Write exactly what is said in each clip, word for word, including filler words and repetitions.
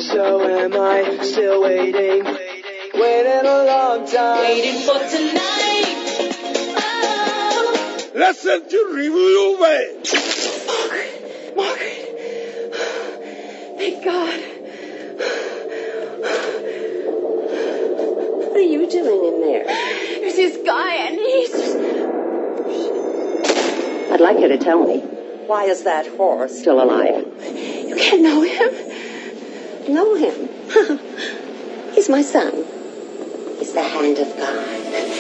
So am I still waiting, waiting a long time, waiting for tonight. Oh. Listen to Review Away. Margaret, Margaret. Thank God. What are you doing in there? There's this guy and he's just... I'd like you to tell me. Why is that horse still alive? You can't know him. Know him? He's my son. He's the hand of God.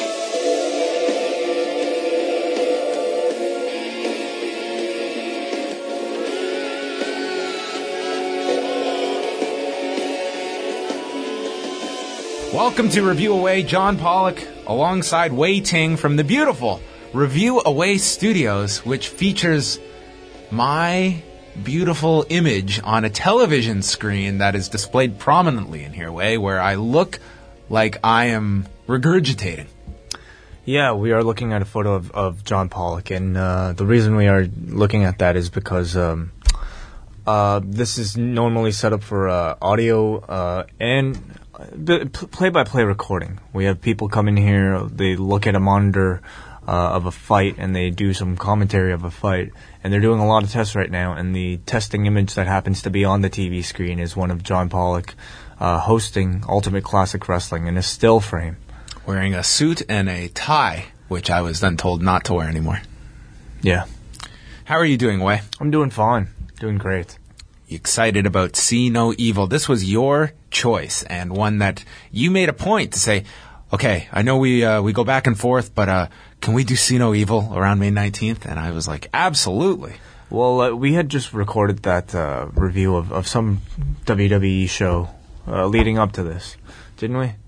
Welcome to Review Away, John Pollock, alongside Wei Ting from the beautiful Review Away Studios, which features my beautiful image on a television screen that is displayed prominently in here, Wei, where I look like I am regurgitating. Yeah, we are looking at a photo of, of John Pollock, and uh, the reason we are looking at that is because um, uh, this is normally set up for uh, audio uh, and play-by-play recording. We have people come in here, they look at a monitor uh, of a fight, and they do some commentary of a fight, and they're doing a lot of tests right now, and the testing image that happens to be on the T V screen is one of John Pollock uh, hosting Ultimate Classic Wrestling in a still frame. Wearing a suit and a tie, which I was then told not to wear anymore. Yeah. How are you doing, Wei? I'm doing fine. Doing great. You excited about See No Evil? This was your choice, and one that you made a point to say, okay, I know we uh, we go back and forth, but uh, can we do See No Evil around May nineteenth? And I was like, absolutely. Well, uh, we had just recorded that uh, review of, of some W W E show uh, leading up to this, didn't we?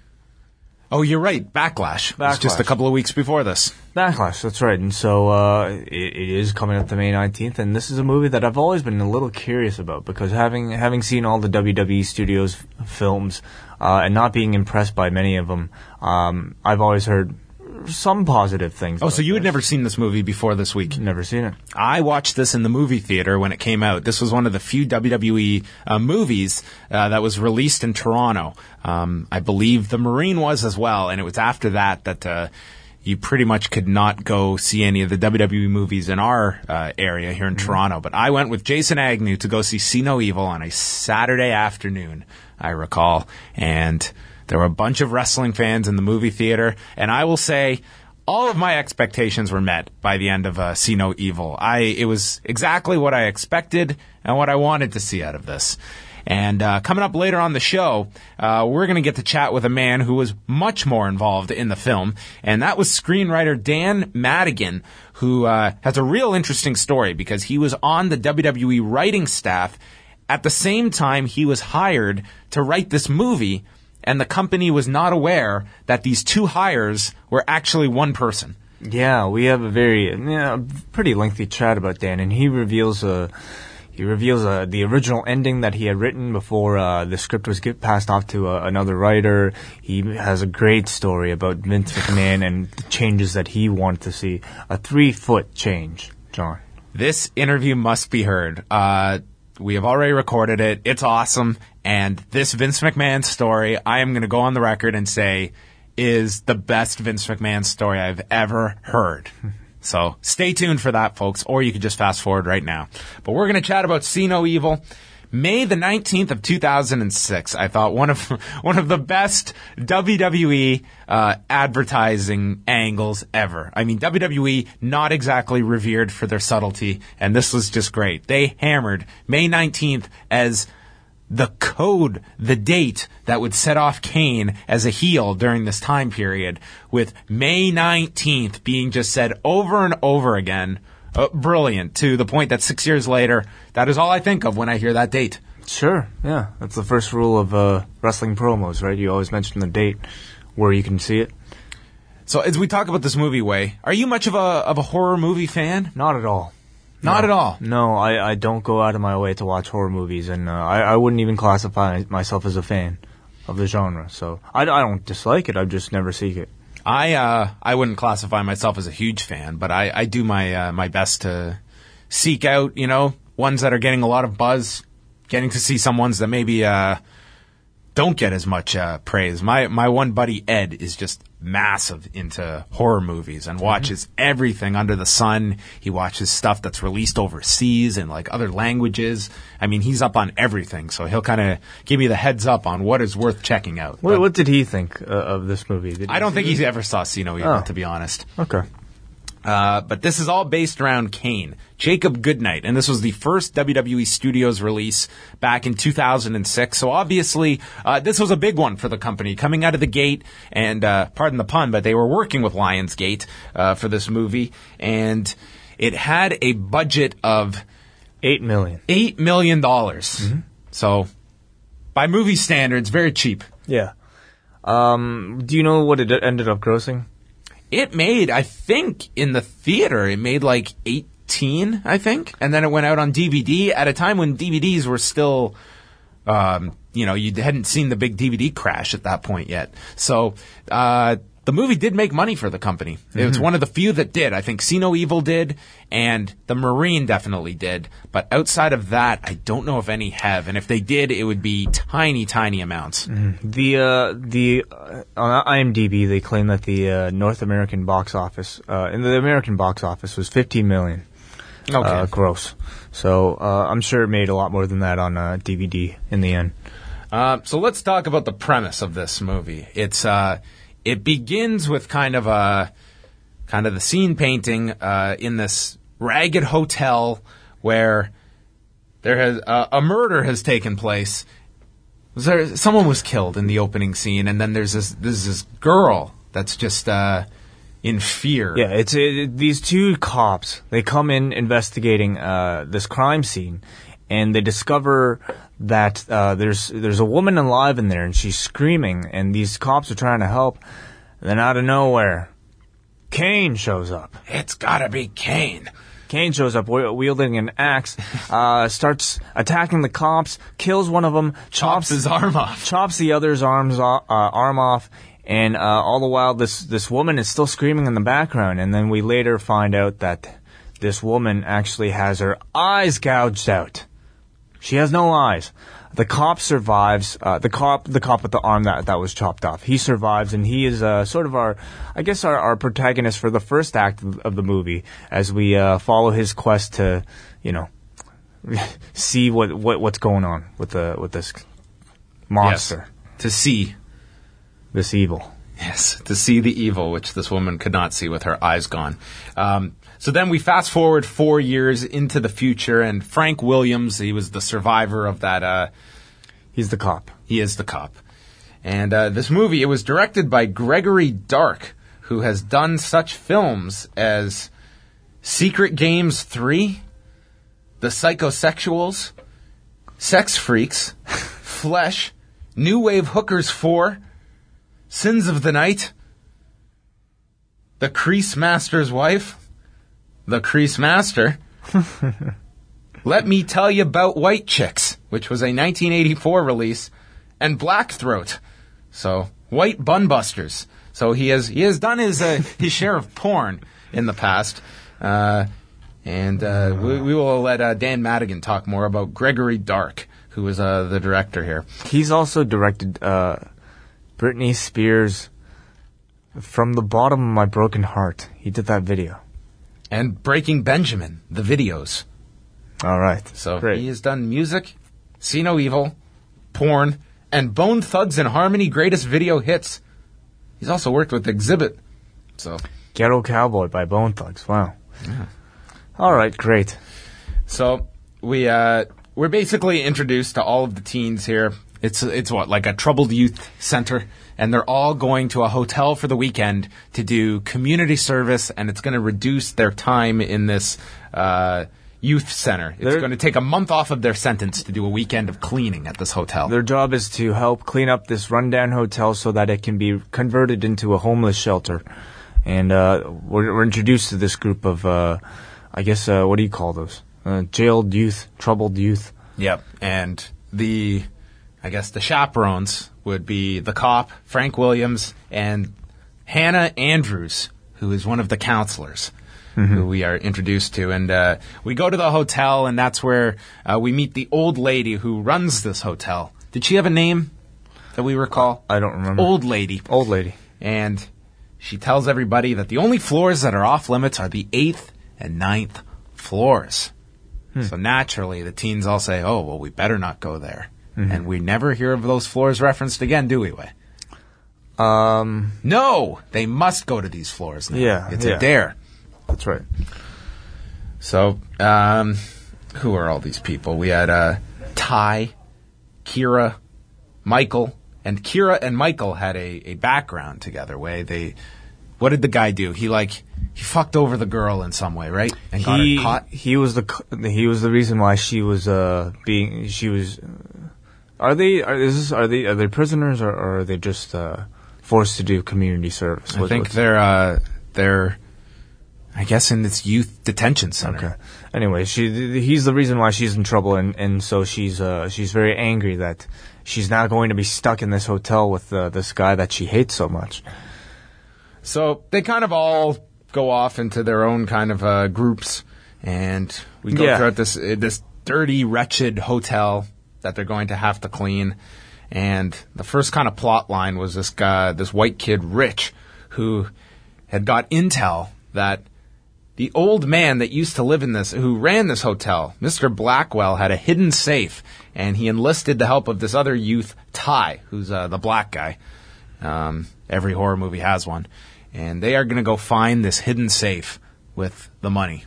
Oh, you're right. Backlash. Backlash. It was just a couple of weeks before this. Backlash, that's right. And so uh, it, it is coming up to May nineteenth, and this is a movie that I've always been a little curious about, because having having seen all the W W E Studios f- films uh, and not being impressed by many of them, um, I've always heard some positive things. Oh, so you this. had never seen this movie before this week? Never seen it. I watched this in the movie theater when it came out. This was one of the few W W E uh, movies uh, that was released in Toronto. Um, I believe the Marine was as well, and it was after that that uh, you pretty much could not go see any of the W W E movies in our uh, area here in mm-hmm. Toronto. But I went with Jason Agnew to go see See No Evil on a Saturday afternoon, I recall, and there were a bunch of wrestling fans in the movie theater, and I will say all of my expectations were met by the end of uh, See No Evil. I It was exactly what I expected and what I wanted to see out of this. And uh, coming up later on the show, uh, we're going to get to chat with a man who was much more involved in the film, and that was screenwriter Dan Madigan, who uh, has a real interesting story because he was on the W W E writing staff at the same time he was hired to write this movie, and the company was not aware that these two hires were actually one person. Yeah, we have a very, you know, pretty lengthy chat about Dan, and he reveals a, he reveals a, the original ending that he had written before uh, the script was get passed off to uh, another writer. He has a great story about Vince McMahon and the changes that he wanted to see. A three-foot change, John. This interview must be heard. Uh, we have already recorded it. It's awesome. And this Vince McMahon story, I am going to go on the record and say, is the best Vince McMahon story I've ever heard. So stay tuned for that, folks, or you can just fast forward right now. But we're going to chat about See No Evil. May the nineteenth of two thousand six, I thought one of one of the best W W E uh, advertising angles ever. I mean, W W E not exactly revered for their subtlety, and this was just great. They hammered May nineteenth as the code, the date that would set off Kane as a heel during this time period, with May nineteenth being just said over and over again. Uh, brilliant, to the point that six years later, that is all I think of when I hear that date. Sure, yeah. That's the first rule of uh, wrestling promos, right? You always mention the date where you can see it. So as we talk about this movie, Wei, are you much of a of a horror movie fan? Not at all. Not no. at all? No, I, I don't go out of my way to watch horror movies, and uh, I, I wouldn't even classify myself as a fan of the genre. So I, I don't dislike it, I just never seek it. I uh, I wouldn't classify myself as a huge fan, but I, I do my uh, my best to seek out, you know, ones that are getting a lot of buzz, getting to see some ones that maybe uh, don't get as much uh, praise. My my one buddy Ed is just massive into horror movies and watches mm-hmm. everything under the sun. He watches stuff that's released overseas in like other languages. I mean, he's up on everything, so he'll kind of give me the heads up on what is worth checking out. What, what did he think uh, of this movie? Did I don't think he ever saw See No Evil, oh. to be honest. Okay. Uh, but this is all based around Kane, Jacob Goodnight, and this was the first W W E Studios release back in two thousand six. So obviously, uh, this was a big one for the company coming out of the gate, and uh, pardon the pun, but they were working with Lionsgate uh, for this movie, and it had a budget of eight million, eight million dollars. Mm-hmm. So, by movie standards, very cheap. Yeah. Um, do you know what it ended up grossing? It made, I think, in the theater, it made like eighteen, I think. And then it went out on D V D at a time when D V Ds were still, um, you know, you hadn't seen the big D V D crash at that point yet. So, uh, the movie did make money for the company. Mm-hmm. It was one of the few that did. I think See No Evil did, and The Marine definitely did. But outside of that, I don't know if any have. And if they did, it would be tiny, tiny amounts. Mm-hmm. The uh, the uh, on IMDb, they claim that the uh, North American box office, uh, in the American box office, was fifteen million okay. uh, gross. So uh, I'm sure it made a lot more than that on uh, D V D in the end. Uh, so let's talk about the premise of this movie. It's uh, It begins with kind of a kind of the scene painting uh, in this ragged hotel where there has uh, a murder has taken place. Was there, someone was killed in the opening scene, and then there's this there's this girl that's just uh, in fear. Yeah, it's it, these two cops. They come in investigating uh, this crime scene, and they discover that uh, there's there's a woman alive in there, and she's screaming, and these cops are trying to help. And then out of nowhere, Kane shows up. It's gotta be Kane. Kane shows up wielding an axe, uh, starts attacking the cops, kills one of them, chops, chops his arm off, chops the other's arms off, uh, arm off, and uh, all the while this this woman is still screaming in the background. And then we later find out that this woman actually has her eyes gouged out. She has no eyes. The cop survives. Uh, the cop, the cop with the arm that that was chopped off. He survives, and he is uh, sort of our, I guess, our, our protagonist for the first act of, of the movie, as we uh, follow his quest to, you know, see what, what what's going on with the with this monster. Yes, to see this evil. Yes, to see the evil, which this woman could not see with her eyes gone. Um, so then we fast forward four years into the future, and Frank Williams, he was the survivor of that. Uh, He's the cop. He is the cop. And uh, this movie, it was directed by Gregory Dark, who has done such films as Secret Games three, The Psychosexuals, Sex Freaks, Flesh, New Wave Hookers four, Sins of the Night, The Crease Master's Wife, The Crease Master, Let Me Tell You About White Chicks, which was a nineteen eighty-four release, and Black Throat. So, White Bun Busters. So he has he has done his uh, his share of porn in the past. Uh, and uh, we, we will let uh, Dan Madigan talk more about Gregory Dark, who was uh, the director here. He's also directed uh, Britney Spears' From the Bottom of My Broken Heart. He did that video. And Breaking Benjamin, the videos. All right. So Great. He has done music, See No Evil, porn, and Bone Thugs and Harmony Greatest Video Hits. He's also worked with Exhibit. So Ghetto Cowboy by Bone Thugs. Wow. Yeah. All right, great. So we uh, we're basically introduced to all of the teens here. It's it's what, like a troubled youth center, and they're all going to a hotel for the weekend to do community service, and it's going to reduce their time in this uh, youth center. It's they're, going to take a month off of their sentence to do a weekend of cleaning at this hotel. Their job is to help clean up this rundown hotel so that it can be converted into a homeless shelter. And uh, we're, we're introduced to this group of, uh, I guess, uh, what do you call those? Uh, jailed youth, troubled youth. Yep, and the... I guess the chaperones would be the cop, Frank Williams, and Hannah Andrews, who is one of the counselors. mm-hmm. who we are introduced to. And uh, we go to the hotel, and that's where uh, we meet the old lady who runs this hotel. Did she have a name that we recall? I don't remember. Old lady. Old lady. And she tells everybody that the only floors that are off limits are the eighth and ninth floors. Hmm. So naturally, the teens all say, oh, well, we better not go there. Mm-hmm. And we never hear of those floors referenced again, do we, Way? Um, no, they must go to these floors now. Yeah, it's yeah. a dare. That's right. So, um, who are all these people? We had uh, Ty, Kira, Michael, and Kira and Michael had a, a background together. Way they, what did the guy do? He like he fucked over the girl in some way, right? And got he, her caught. He was the he was the reason why she was uh being she was. Uh, are they are is this, are they are they prisoners or, or are they just uh? forced to do community service? I what, think they're, uh, they're, I guess, in this youth detention center. Okay. Anyway, she, he's the reason why she's in trouble, and, and so she's, uh, she's very angry that she's now going to be stuck in this hotel with uh, this guy that she hates so much. So they kind of all go off into their own kind of uh, groups, and we go yeah. throughout this uh, this dirty, wretched hotel that they're going to have to clean. And the first kind of plot line was this guy, this white kid, Rich, who had got intel that the old man that used to live in this, who ran this hotel, Mister Blackwell, had a hidden safe, and he enlisted the help of this other youth, Ty, who's uh, the black guy. Um, every horror movie has one. And they are going to go find this hidden safe with the money.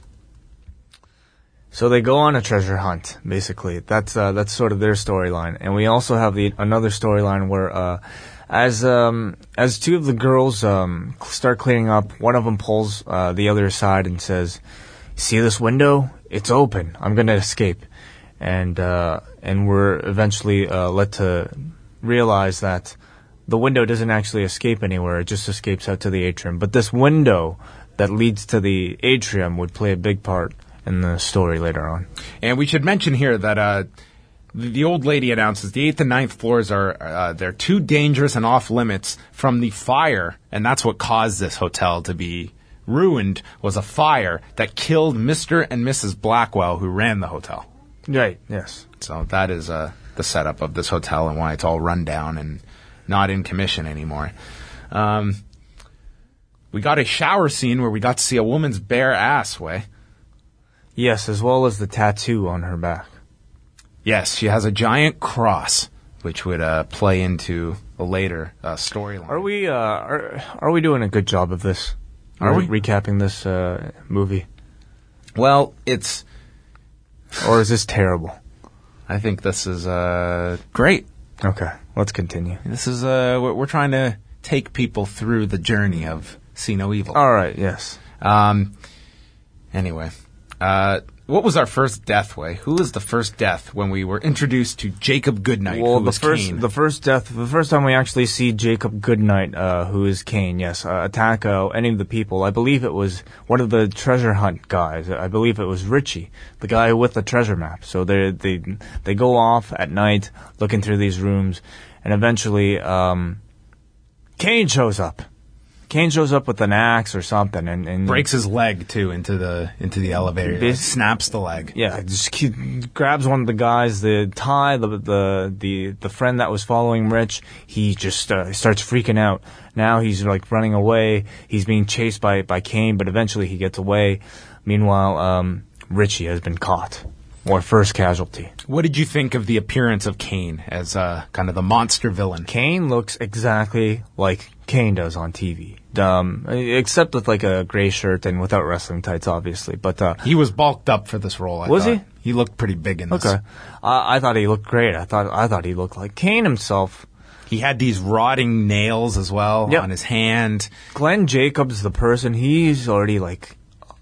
So they go on a treasure hunt, basically. That's uh, that's sort of their storyline. And we also have the another storyline where, uh, as um, as two of the girls um, start cleaning up, one of them pulls uh, the other aside and says, "See this window? It's open. I'm going to escape." And uh, and we're eventually uh, led to realize that the window doesn't actually escape anywhere. It just escapes out to the atrium. But this window that leads to the atrium would play a big part in the story later on. And we should mention here that uh, the, the old lady announces the eighth and ninth floors are uh, they're too dangerous and off limits from the fire, and that's what caused this hotel to be ruined, was a fire that killed Mister and Missus Blackwell, who ran the hotel. Right, yes. So that is uh, the setup of this hotel and why it's all run down and not in commission anymore. Um, we got a shower scene where we got to see a woman's bare ass, Way. Yes, as well as the tattoo on her back. Yes, she has a giant cross, which would uh, play into a later uh, storyline. Are we uh, are are we doing a good job of this? Are, are we re- recapping this uh, movie? Well, it's or is this terrible? I think this is uh, great. Okay, let's continue. This is uh, we're, we're trying to take people through the journey of See No Evil. All right. Yes. Um. Anyway. Uh, what was our first death, Way? Who was the first death when we were introduced to Jacob Goodnight, well, who the was first, Cain? The first death, the first time we actually see Jacob Goodnight, uh, who is Cain, yes, uh, attack uh, any of the people. I believe it was one of the treasure hunt guys. I believe it was Richie, the guy with the treasure map. So they they they go off at night looking through these rooms, and eventually um, Cain shows up. Cain shows up with an axe or something, and, and breaks his leg too into the into the elevator. Like, snaps the leg. Yeah, just he grabs one of the guys, the Ty, the the the, the friend that was following Rich. He just uh, starts freaking out. Now he's like running away. He's being chased by by Cain, but eventually he gets away. Meanwhile, um, Richie has been caught. Or first casualty. What did you think of the appearance of Cain as uh, kind of the monster villain? Cain looks exactly like Cain does on T V. Um, except with like a gray shirt and without wrestling tights, obviously. But uh, he was bulked up for this role. I was thought. he? He looked pretty big in this. Okay, uh, I thought he looked great. I thought I thought he looked like Cain himself. He had these rotting nails as well yep. on his hand. Glenn Jacobs, the person, he's already like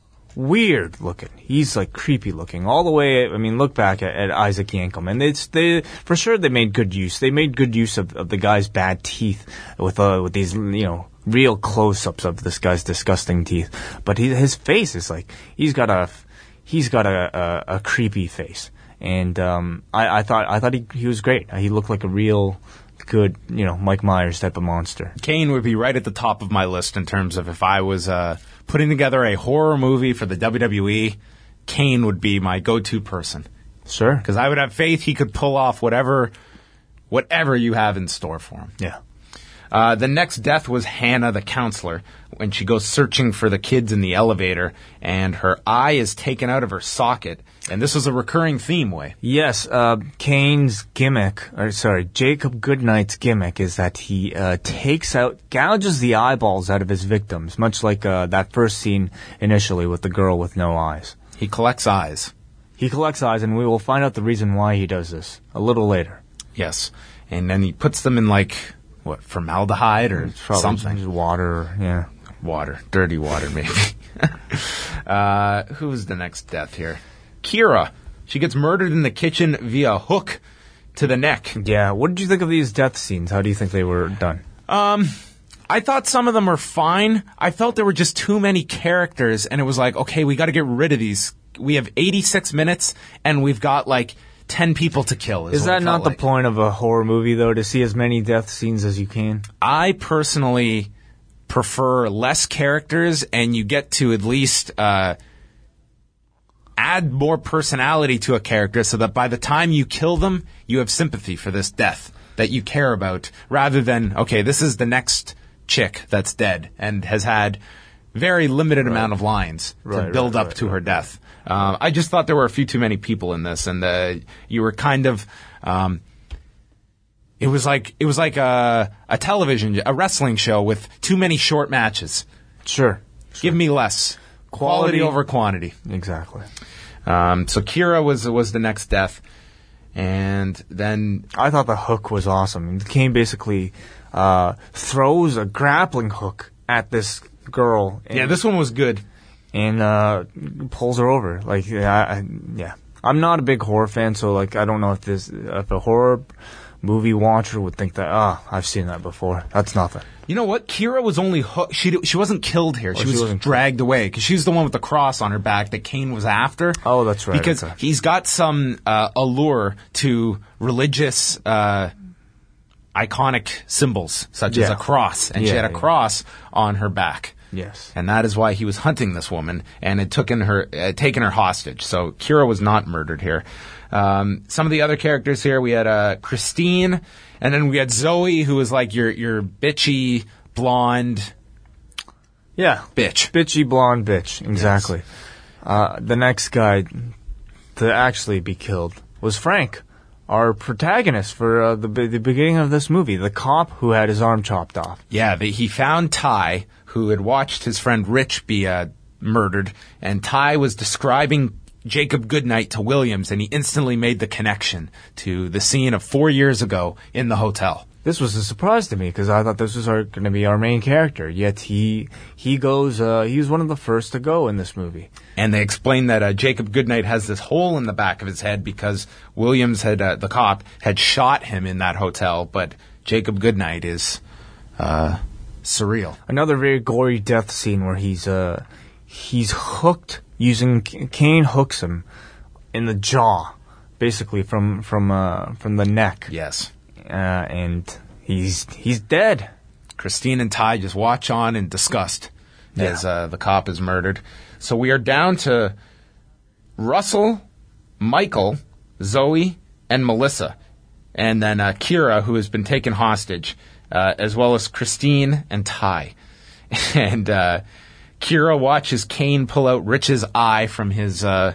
weird looking. He's like creepy looking all the way. I mean, look back at, at Isaac Yankem, and it's they for sure they made good use. They made good use of, of the guy's bad teeth with uh, with these you know real close-ups of this guy's disgusting teeth. But he, his face is like he's got a he's got a, a, a creepy face, and um, I, I thought I thought he he was great. He looked like a real good, you know, Mike Myers type of monster. Cain would be right at the top of my list in terms of if I was uh, putting together a horror movie for the W W E, Kane would be my go-to person. Sure. Because I would have faith he could pull off whatever, whatever you have in store for him. Yeah. Uh, the next death was Hannah, the counselor, when she goes searching for the kids in the elevator, and her eye is taken out of her socket. And this was a recurring theme, Way. Yes, uh, Kane's gimmick, or sorry, Jacob Goodnight's gimmick is that he uh, takes out, gouges the eyeballs out of his victims, much like uh, that first scene initially with the girl with no eyes. He collects eyes. He collects eyes, and we will find out the reason why he does this a little later. Yes. And then he puts them in, like, what, formaldehyde or Probably something? just water, yeah. Water. Dirty water, maybe. uh, who's the next death here? Kira. She gets murdered in the kitchen via a hook to the neck. Yeah, what did you think of these death scenes? How do you think they were done? Um, I thought some of them were fine. I felt there were just too many characters, and it was like, okay, we got to get rid of these. We have eighty-six minutes, and we've got, like, ten people to kill. Is, Is what that it not felt the like. point of a horror movie, though, to see as many death scenes as you can? I personally prefer less characters, and you get to at least uh, add more personality to a character so that by the time you kill them, you have sympathy for this death that you care about, rather than, okay, this is the next chick that's dead and has had very limited right. amount of lines to right, build right, up right, to right. her death. Uh, I just thought there were a few too many people in this, and uh, you were kind of... Um, It was like it was like a a television a wrestling show with too many short matches. Sure. sure. Give me less quality, quality over quantity. Exactly. Um, so Kira was was the next death, and then I thought the hook was awesome. Kane basically uh, throws a grappling hook at this girl. And, yeah, this one was good, and uh, pulls her over. Like yeah, I, yeah. I'm not a big horror fan, so like I don't know if this if a horror movie watcher would think that, ah, oh, I've seen that before. That's nothing. You know what? Kira was only hooked. She she wasn't killed here. Oh, she, she was dragged away because she was the one with the cross on her back that Kane was after. Oh, that's right. Because okay. he's got some uh, allure to religious, uh, iconic symbols such yeah. as a cross, and yeah, she had a yeah. cross on her back. Yes. And that is why he was hunting this woman and had taken her uh, taken her hostage. So Kira was not murdered here. Um, some of the other characters here, we had uh, Christine, and then we had Zoe, who was like your your bitchy blonde. Yeah, bitch, bitchy blonde bitch. Exactly. Yes. Uh, the next guy to actually be killed was Frank, our protagonist for uh, the the beginning of this movie, the cop who had his arm chopped off. Yeah, the, he found Ty, who had watched his friend Rich be uh, murdered, and Ty was describing Jacob Goodnight to Williams, and he instantly made the connection to the scene of four years ago in the hotel. This was a surprise to me because I thought this was going to be our main character. Yet he he goes. Uh, he was one of the first to go in this movie. And they explained that uh, Jacob Goodnight has this hole in the back of his head because Williams had uh, the cop had shot him in that hotel. But Jacob Goodnight is uh, surreal. Another very gory death scene where he's uh, he's hooked. Using Kane hooks him in the jaw, basically from from uh, from the neck. Yes, uh, and he's he's dead. Christine and Ty just watch on in disgust yeah. as uh, the cop is murdered. So we are down to Russell, Michael, Zoe, and Melissa, and then uh, Kira, who has been taken hostage, uh, as well as Christine and Ty, and. Uh, Kira watches Kane pull out Rich's eye from his uh,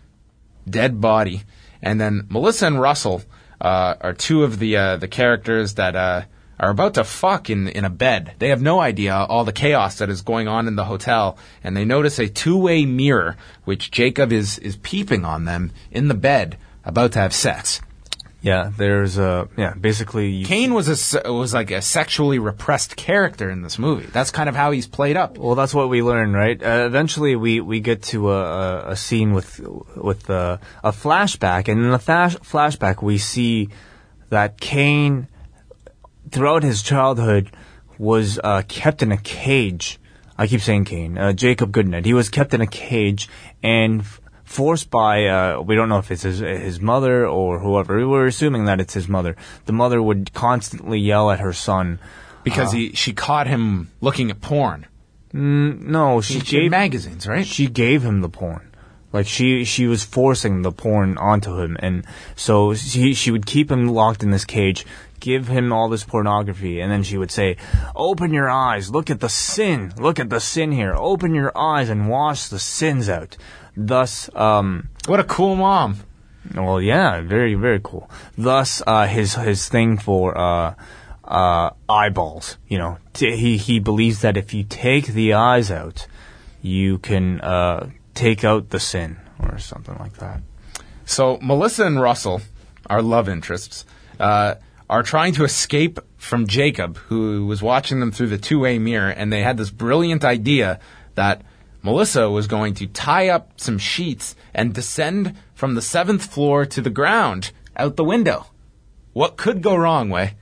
dead body, and then Melissa and Russell uh, are two of the uh, the characters that uh, are about to fuck in in a bed. They have no idea all the chaos that is going on in the hotel, and they notice a two-way mirror, which Jacob is is peeping on them in the bed, about to have sex. Yeah, there's a yeah. Basically, you Kane was a was like a sexually repressed character in this movie. That's kind of how he's played up. Well, that's what we learn, right? Uh, eventually, we, we get to a, a, a scene with with uh, a flashback, and in the flash, flashback, we see that Kane, throughout his childhood, was uh, kept in a cage. I keep saying Kane, uh, Jacob Goodnight. He was kept in a cage and. F- Forced by, uh, we don't know if it's his, his mother or whoever. We're assuming that it's his mother. The mother would constantly yell at her son. Because uh, he, she caught him looking at porn. Mm, no, she She gave magazines, right? She gave him the porn. Like she she was forcing the porn onto him, and so she she would keep him locked in this cage, give him all this pornography, and then she would say, "Open your eyes, look at the sin, look at the sin here. Open your eyes and wash the sins out." Thus, um, What a cool mom. well, yeah, very very cool. Thus, uh, his his thing for uh, uh, eyeballs. You know, T- he he believes that if you take the eyes out, you can uh, take out the sin or something like that. So Melissa and Russell, our love interests, uh, are trying to escape from Jacob, who was watching them through the two-way mirror, and they had this brilliant idea that Melissa was going to tie up some sheets and descend from the seventh floor to the ground out the window. What could go wrong, Way?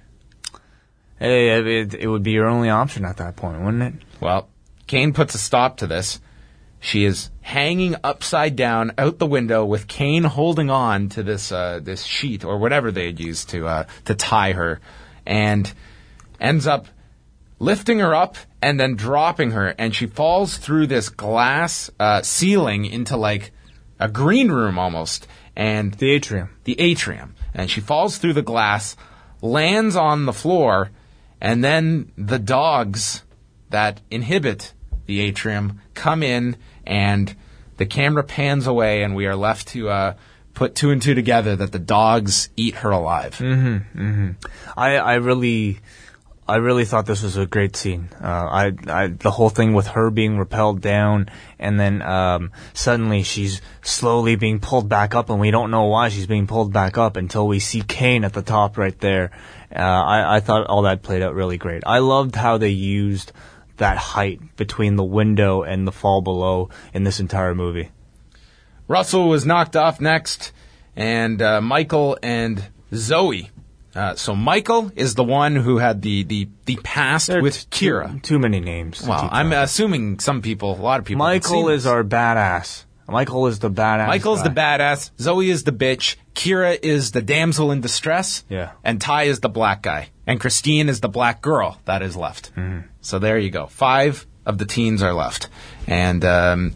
Hey, it, it would be your only option at that point, wouldn't it? Well, Kane puts a stop to this. She is hanging upside down out the window with Kane holding on to this uh, this sheet or whatever they had used to uh, to tie her, and ends up lifting her up and then dropping her, and she falls through this glass uh, ceiling into like a green room almost, and The atrium. the atrium, and she falls through the glass, lands on the floor, and then the dogs that inhibit the atrium come in, and the camera pans away, and we are left to uh, put two and two together that the dogs eat her alive. Mm-hmm, mm-hmm. I, I really, I really thought this was a great scene. Uh, I, I, the whole thing with her being rappelled down, and then um, suddenly she's slowly being pulled back up, and we don't know why she's being pulled back up until we see Kane at the top right there. Uh, I, I thought all that played out really great. I loved how they used that height between the window and the fall below in this entire movie. Russell was knocked off next, and uh, Michael and Zoe. Uh, so Michael is the one who had the, the, the past There are with t- Kira. Too, too many names. to Well, keep I'm track of. assuming some people, a lot of people. haven't Michael seen is this. our badass. Michael is the badass. Michael's guy. the badass. Zoe is the bitch. Kira is the damsel in distress. Yeah. And Ty is the black guy. And Christine is the black girl that is left. Mm-hmm. So there you go. Five of the teens are left. And um,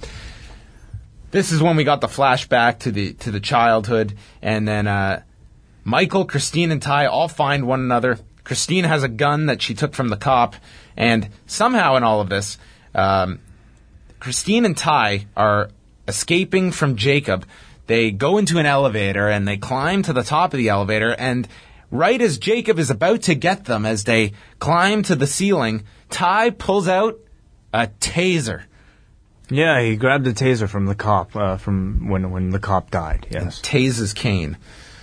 this is when we got the flashback to the to the childhood. And then uh, Michael, Christine, and Ty all find one another. Christine has a gun that she took from the cop. And somehow in all of this, um, Christine and Ty are escaping from Jacob. They go into an elevator and they climb to the top of the elevator, and right as Jacob is about to get them, as they climb to the ceiling, Ty pulls out a taser. Yeah, he grabbed the taser from the cop, uh, from when when the cop died. And Yes. tases Kane.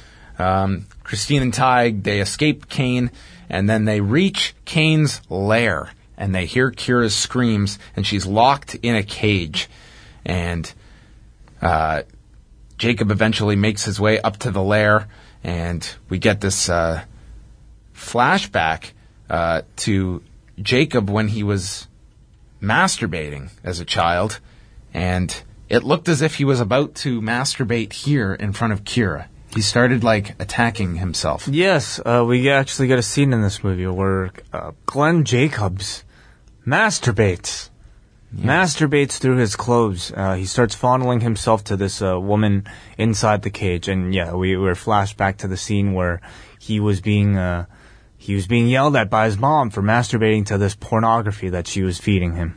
Um, Christine and Ty, they escape Kane, and then they reach Kane's lair, and they hear Kira's screams, and she's locked in a cage. And uh, Jacob eventually makes his way up to the lair, and we get this uh, flashback uh, to Jacob when he was masturbating as a child, and it looked as if he was about to masturbate here in front of Kira. He started, like, attacking himself. Yes, uh, we actually get a scene in this movie where uh, Glenn Jacobs masturbates. Masturbates through his clothes. Uh, he starts fondling himself to this uh, woman inside the cage, and yeah, we were flashed back to the scene where he was being uh, he was being yelled at by his mom for masturbating to this pornography that she was feeding him.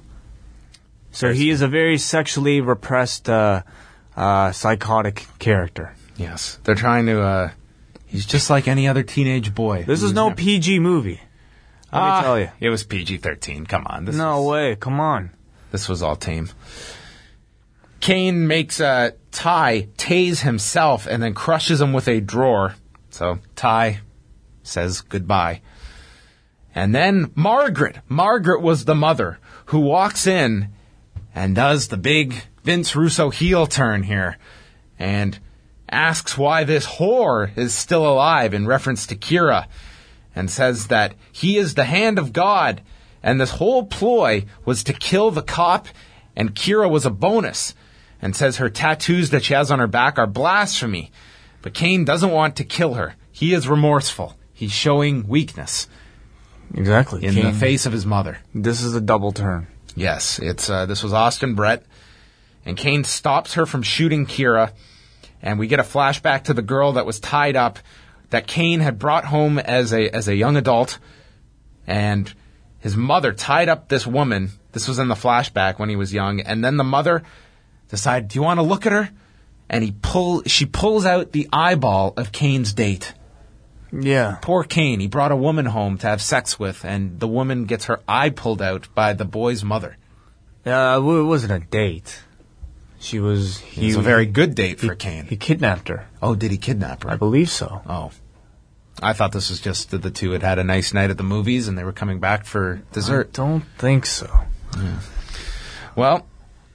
So he is a very sexually repressed, uh, uh, psychotic character. Yes. They're trying to, uh, he's just like any other teenage boy. This is He's no never- P G movie. Let Ah, me tell you. It was P G thirteen. Come on. This No was, way. Come on. This was all tame. Kane makes uh, Ty tase himself and then crushes him with a drawer. So Ty says goodbye. And then Margaret. Margaret was the mother who walks in and does the big Vince Russo heel turn here and asks why this whore is still alive in reference to Kira, and says that he is the hand of God, and this whole ploy was to kill the cop, and Kira was a bonus, and says her tattoos that she has on her back are blasphemy. But Kane doesn't want to kill her. He is remorseful. He's showing weakness Exactly. in Kane- the face of his mother. This is a double turn. Yes, it's uh, this was Austin Brett, and Kane stops her from shooting Kira, and we get a flashback to the girl that was tied up that Kane had brought home as a as a young adult, and his mother tied up this woman. This was in the flashback when he was young, and then the mother decided, "Do you want to look at her?" And he pull she pulls out the eyeball of Kane's date. Yeah. Poor Kane. He brought a woman home to have sex with, and the woman gets her eye pulled out by the boy's mother. Uh, it wasn't a date. She was... He, it was a very good date for he, Kane. He kidnapped her. Oh, did he kidnap her? I believe so. Oh. I thought this was just that the two had had a nice night at the movies and they were coming back for dessert. I don't think so. Yeah. Well,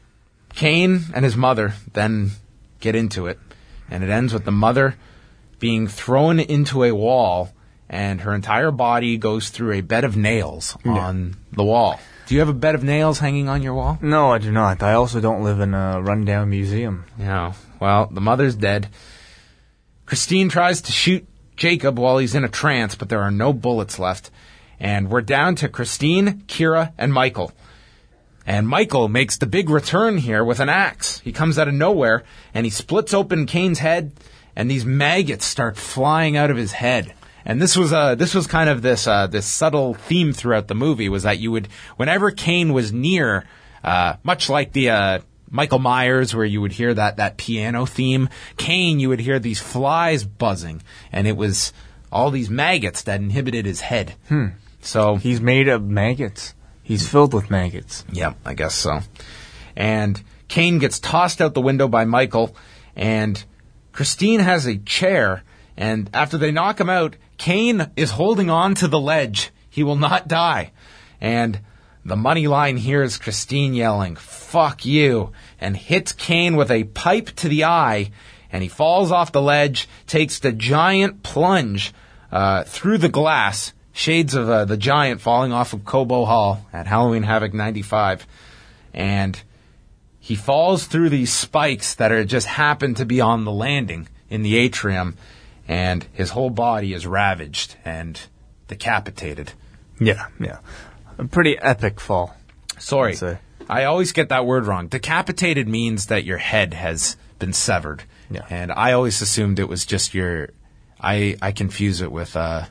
Kane and his mother then get into it, and it ends with the mother being thrown into a wall, and her entire body goes through a bed of nails yeah. on the wall. Do you have a bed of nails hanging on your wall? No, I do not. I also don't live in a rundown museum. Yeah. Well, the mother's dead. Christine tries to shoot Jacob while he's in a trance, but there are no bullets left. And we're down to Christine, Kira, and Michael. And Michael makes the big return here with an axe. He comes out of nowhere, and he splits open Kane's head, and these maggots start flying out of his head. And this was uh, this was kind of this uh, this subtle theme throughout the movie, was that you would, whenever Kane was near, uh, much like the uh, Michael Myers, where you would hear that, that piano theme, Kane, you would hear these flies buzzing, and it was all these maggots that inhibited his head. Hmm. So he's made of maggots. He's filled with maggots. Yeah, I guess so. And Kane gets tossed out the window by Michael, and Christine has a chair, and after they knock him out, Kane is holding on to the ledge. He will not die. And the money line here is Christine yelling, "Fuck you," and hits Kane with a pipe to the eye, and he falls off the ledge, takes the giant plunge uh, through the glass, shades of uh, the giant falling off of Cobo Hall at Halloween Havoc ninety-five, and he falls through these spikes that are just happen to be on the landing in the atrium, and his whole body is ravaged and decapitated. Yeah, yeah. A pretty epic fall. Sorry, I always get that word wrong. Decapitated means that your head has been severed. Yeah. And I always assumed it was just your... I, I confuse it with, uh,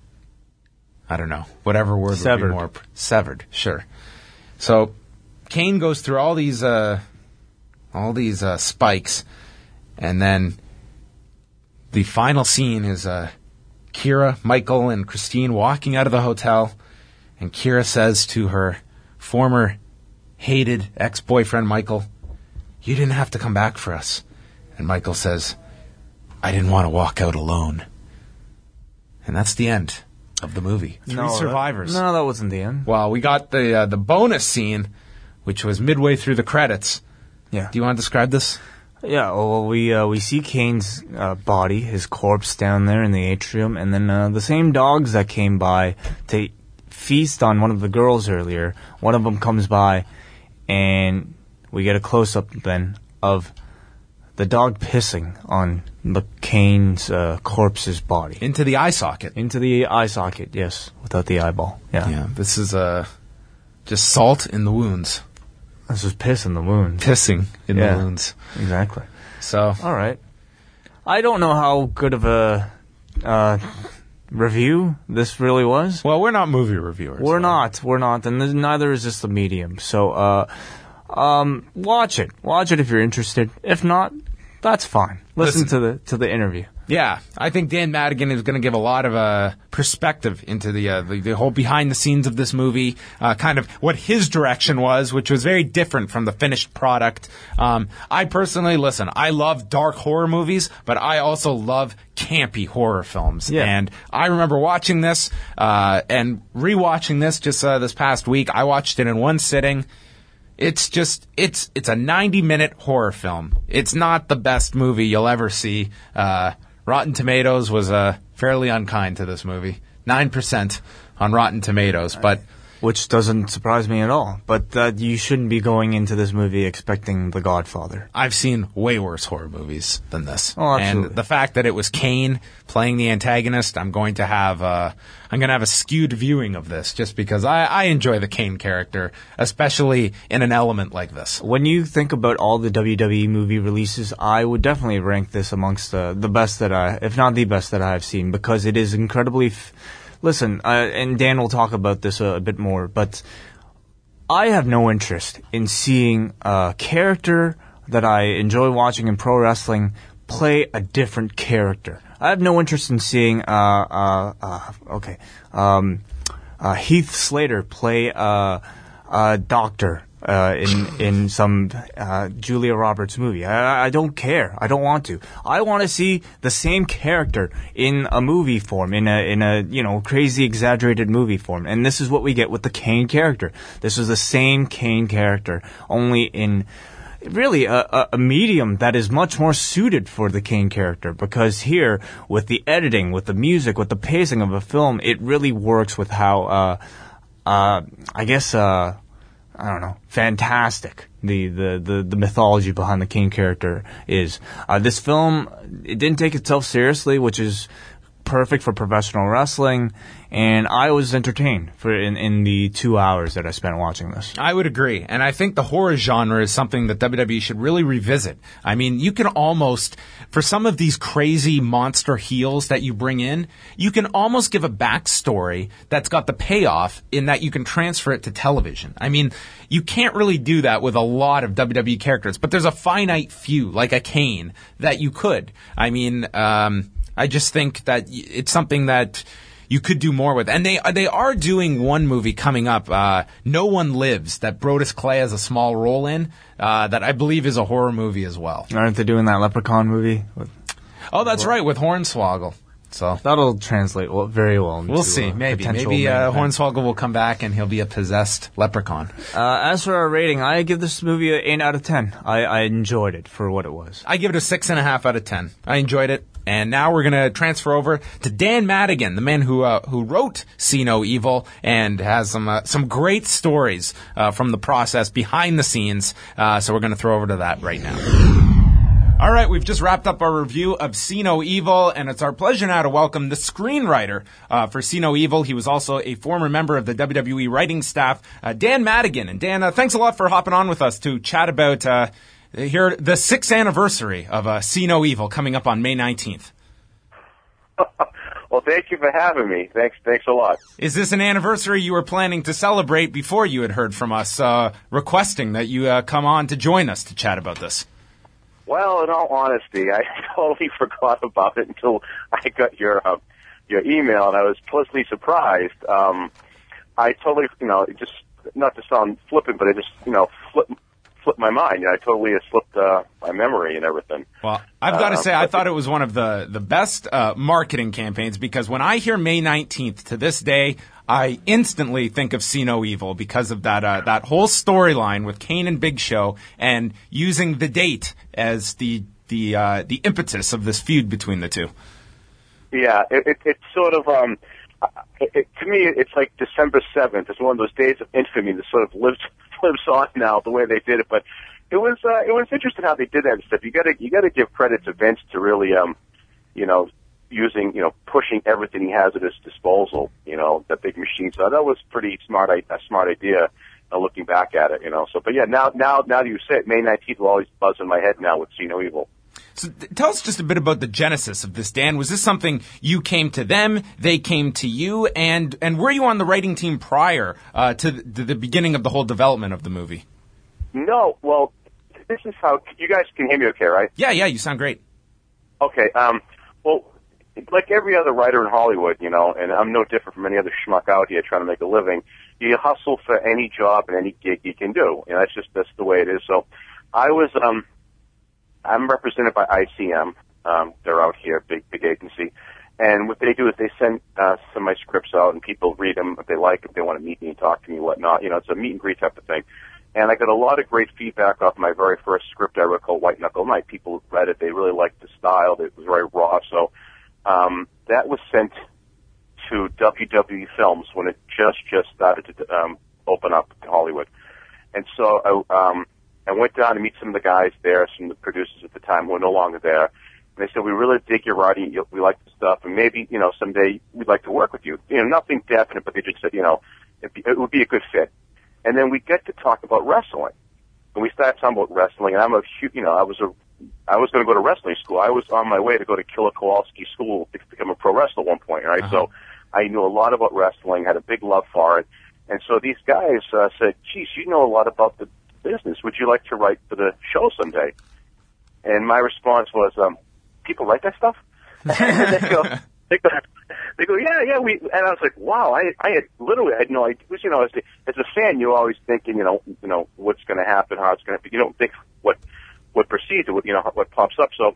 I don't know, whatever word Severed. would be more... Pr- severed, sure. So Kane goes through all these uh, all these uh, spikes, and then the final scene is uh, Kira, Michael, and Christine walking out of the hotel, and Kira says to her former hated ex-boyfriend Michael, "You didn't have to come back for us." And Michael says, "I didn't want to walk out alone." And that's the end of the movie. Three no, survivors. That, no, that wasn't the end. Well, we got the uh, the bonus scene, which was midway through the credits. Yeah. Do you want to describe this? Yeah, well, we uh, we see Kane's uh, body, his corpse down there in the atrium, and then uh, the same dogs that came by to feast on one of the girls earlier, one of them comes by, and we get a close-up then of the dog pissing on the Kane's uh, corpse's body. Into the eye socket. Into the eye socket, yes, without the eyeball. Yeah. Yeah, this is uh, just salt in the wounds. This is piss in the wounds. Pissing in Yeah. the wounds. Exactly. So, All right. I don't know how good of a uh, review this really was. well, we're not movie reviewers. We're so- not. We're not. And th- neither is this the medium. So, uh, um, watch it. Watch it if you're interested. If not, that's fine. Listen, Listen. to the to the interview. Yeah, I think Dan Madigan is going to give a lot of uh, perspective into the, uh, the the whole behind the scenes of this movie, uh, kind of what his direction was, which was very different from the finished product. Um, I personally, listen, I love dark horror movies, but I also love campy horror films. Yeah. And I remember watching this uh, and rewatching this just uh, this past week. I watched it in one sitting. It's just, it's it's a ninety-minute horror film. It's not the best movie you'll ever see. Uh, Rotten Tomatoes was uh, fairly unkind to this movie. nine percent on Rotten Tomatoes. But which doesn't surprise me at all. But uh, you shouldn't be going into this movie expecting The Godfather. I've seen way worse horror movies than this. Oh, absolutely. And the fact that it was Kane playing the antagonist, I'm going to have a, I'm going to have a skewed viewing of this just because I, I enjoy the Kane character, especially in an element like this. When you think about all the W W E movie releases, I would definitely rank this amongst the, the best that I, if not the best that I have seen, because it is incredibly... F- Listen, uh, and Dan will talk about this a, a bit more, but I have no interest in seeing a character that I enjoy watching in pro wrestling play a different character. I have no interest in seeing, uh, uh, uh, okay, um, uh, Heath Slater play a, a doctor. Uh, in in some uh, Julia Roberts movie. I, I don't care. I don't want to. I want to see the same character in a movie form, in a in a you know crazy exaggerated movie form. And this is what we get with the Kane character. This is the same Kane character, only in really a, a, a medium that is much more suited for the Kane character. Because here, with the editing, with the music, with the pacing of a film, it really works with how uh, uh, I guess. Uh, I don't know, fantastic the, the, the, the mythology behind the Kane character is. Uh, this film, it didn't take itself seriously, which is perfect for professional wrestling, and I was entertained for in, in the two hours that I spent watching this. I would agree, and I think the horror genre is something that W W E should really revisit. I mean, you can almost, for some of these crazy monster heels that you bring in, you can almost give a backstory that's got the payoff in that you can transfer it to television. I mean, you can't really do that with a lot of W W E characters, but there's a finite few, like a Kane, that you could. I mean, um... I just think that it's something that you could do more with. And they they are doing one movie coming up, uh, No One Lives, that Brodus Clay has a small role in, uh, that I believe is a horror movie as well. Aren't they doing that Leprechaun movie? With, oh, that's right, with Hornswoggle. So that'll translate well, very well into, we'll see. Uh, maybe maybe uh, Hornswoggle will come back and he'll be a possessed leprechaun. Uh, as for our rating, I give this movie an eight out of ten. I, I enjoyed it for what it was. I give it a six and a half out of ten. I enjoyed it. And now we're going to transfer over to Dan Madigan, the man who uh, who wrote See No Evil and has some uh, some great stories uh, from the process behind the scenes. Uh, so we're going to throw over to that right now. All right, we've just wrapped up our review of See No Evil, and it's our pleasure now to welcome the screenwriter uh, for See No Evil. He was also a former member of the W W E writing staff, uh, Dan Madigan. And Dan, uh, thanks a lot for hopping on with us to chat about uh, here the sixth anniversary of uh, See No Evil coming up on May nineteenth. Well, thank you for having me. Thanks, thanks a lot. Is this an anniversary you were planning to celebrate before you had heard from us uh, requesting that you uh, come on to join us to chat about this? Well, in all honesty, I totally forgot about it until I got your uh, your email, and I was pleasantly surprised. Um, I totally, you know, it just not to sound flippant, but it just, you know, flipped flipped my mind. You know, I totally slipped uh, my memory and everything. Well, I've got to uh, say, I thought it was one of the the best uh, marketing campaigns because when I hear May nineteenth to this day, I instantly think of See No Evil because of that uh, that whole storyline with Kane and Big Show and using the date as the the uh, the impetus of this feud between the two. Yeah, it, it, it's sort of um, it, it, to me, it's like December seventh. It's one of those days of infamy that sort of lives lives on now the way they did it. But it was uh, it was interesting how they did that and stuff. You got to you got to give credit to Vince to really um, you know. using, you know, pushing everything he has at his disposal, you know, that big machine. So that was pretty smart, a smart idea, uh, looking back at it, you know. So, but yeah, now, now, now that you say it, May nineteenth will always buzz in my head now with See No Evil. So th- tell us just a bit about the genesis of this, Dan. Was this something you came to them, they came to you, and, and were you on the writing team prior uh, to, th- to the beginning of the whole development of the movie? No, well, this is how, you guys can hear me okay, right? Yeah, yeah, you sound great. Okay, um, well, like every other writer in Hollywood, you know, and I'm no different from any other schmuck out here trying to make a living, you hustle for any job and any gig you can do. You know, that's just, that's the way it is. So I was, um, I'm represented by I C M. Um, they're out here, big, big agency. And what they do is they send, uh, some of my scripts out and people read them if they like, if they want to meet me and talk to me and whatnot. You know, it's a meet and greet type of thing. And I got a lot of great feedback off my very first script I wrote called White Knuckle Night. People read it. They really liked the style. It was very raw. So, Um, that was sent to W W E Films when it just, just started to um, open up in Hollywood. And so I, um, I went down to meet some of the guys there, some of the producers at the time who are no longer there. And they said, we really dig your writing. We like the stuff. And maybe, you know, someday we'd like to work with you. You know, nothing definite, but they just said, you know, it'd be, it would be a good fit. And then we get to talk about wrestling. And we started talking about wrestling. And I'm a huge, you know, I was a, I was going to go to wrestling school. I was on my way to go to Killer Kowalski School to become a pro wrestler at one point, right? Uh-huh. So I knew a lot about wrestling, had a big love for it. And so these guys uh, said, geez, you know a lot about the business. Would you like to write for the show someday? And my response was, um, people write that stuff? And they go, they go, they go, yeah, yeah, we, and I was like, wow, I, I had literally, I had no idea, because, you know, as a, as a fan, you're always thinking, you know, you know, what's going to happen, how it's going to be, you don't think what, what proceeds, or what, you know, what pops up. So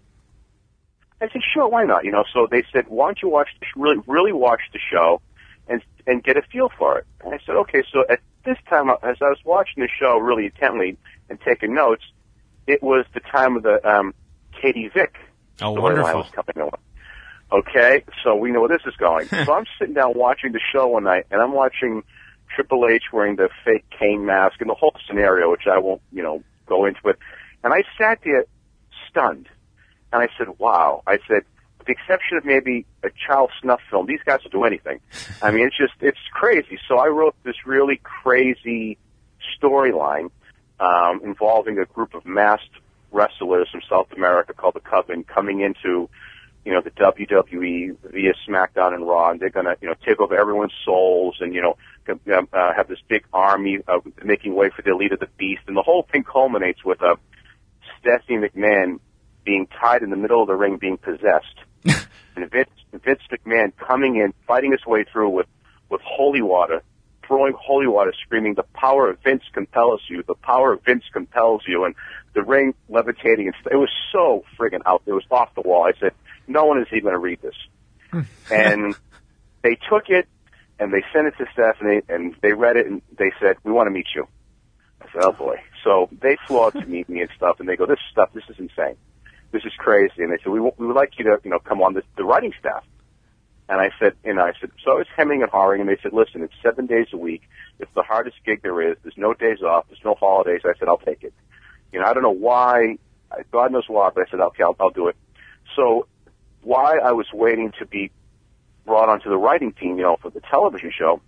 I said, sure, why not? You know, so they said, why don't you watch, the, really, really watch the show and, and get a feel for it? And I said, okay, so at this time, as I was watching the show really intently and taking notes, it was the time of the, um, Katie Vick. Oh, wonderful. Was coming on. Okay, so we know where this is going. So I'm sitting down watching the show one night, and I'm watching Triple H wearing the fake Kane mask and the whole scenario, which I won't, you know, go into it. And I sat there stunned. And I said, wow. I said, with the exception of maybe a child snuff film, these guys will do anything. I mean, it's just, it's crazy. So I wrote this really crazy storyline um, involving a group of masked wrestlers from South America called the Coven coming into, you know, the W W E via SmackDown and Raw, and they're going to, you know, take over everyone's souls and, you know, uh, have this big army uh, making way for their leader, the Beast. And the whole thing culminates with uh, Stephanie McMahon being tied in the middle of the ring, being possessed. And Vince, Vince McMahon coming in, fighting his way through with, with holy water, throwing holy water, screaming, the power of Vince compels you, the power of Vince compels you, and the ring levitating. And st- it was so friggin' out. It was off the wall. I said, no one is even going to read this. And they took it, and they sent it to Stephanie, and they read it, and they said, we want to meet you. I said, oh, boy. So they flew out to meet me and stuff, and they go, this stuff, this is insane. This is crazy. And they said, we, w- we would like you to, you know, come on the, the writing staff. And I said, and I said, so I was hemming and hawing, and they said, listen, it's seven days a week. It's the hardest gig there is. There's no days off. There's no holidays. I said, I'll take it. You know, I don't know why. God knows why, but I said, okay, I'll, I'll do it. So why I was waiting to be brought onto the writing team, you know, for the television show,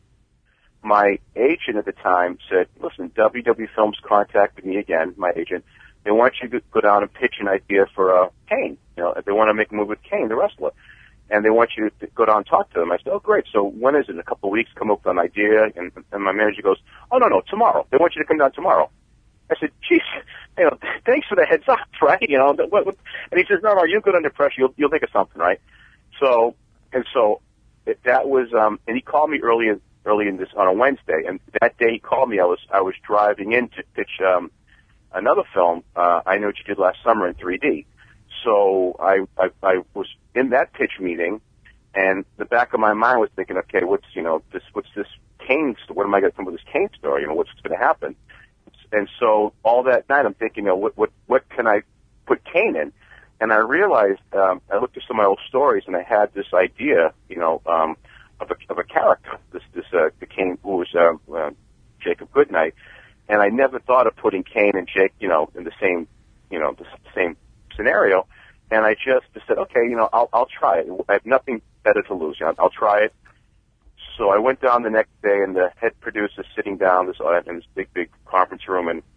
my agent at the time said, listen, W W E Films contacted me again, my agent. They want you to go down and pitch an idea for uh, Kane. You know, they want to make a movie with Kane, the wrestler. And they want you to go down and talk to them. I said, oh, great. So when is it? In a couple of weeks, come up with an idea. And, and my manager goes, oh, no, no, tomorrow. They want you to come down tomorrow. I said, geez, you know, thanks for the heads up, right? You know, what, what? And he says, no, no, you're good under pressure. You'll, you'll think of something, right? So, and so it, that was, um, and he called me early in, early in this, on a Wednesday. And that day he called me, I was, I was driving in to pitch, um, another film, uh, I Know What You Did Last Summer in three D. So I, I, I was in that pitch meeting, and the back of my mind was thinking, okay, what's, you know, this, what's this Kane, what am I going to come with this Kane story? You know, what's going to happen? And so all that night I'm thinking, you know, what, what, what can I put Kane in? And I realized, um, I looked at some of my old stories, and I had this idea, you know, um, of a, of a character, this, this, uh, the Kane who was, uh, uh, Jacob Goodnight. And I never thought of putting Kane and Jake, you know, in the same, you know, the same scenario. And I just said, okay, you know, I'll, I'll try it. I have nothing better to lose. You know, I'll try it. So I went down the next day, and the head producer sitting down this, uh, in this big, big conference room, and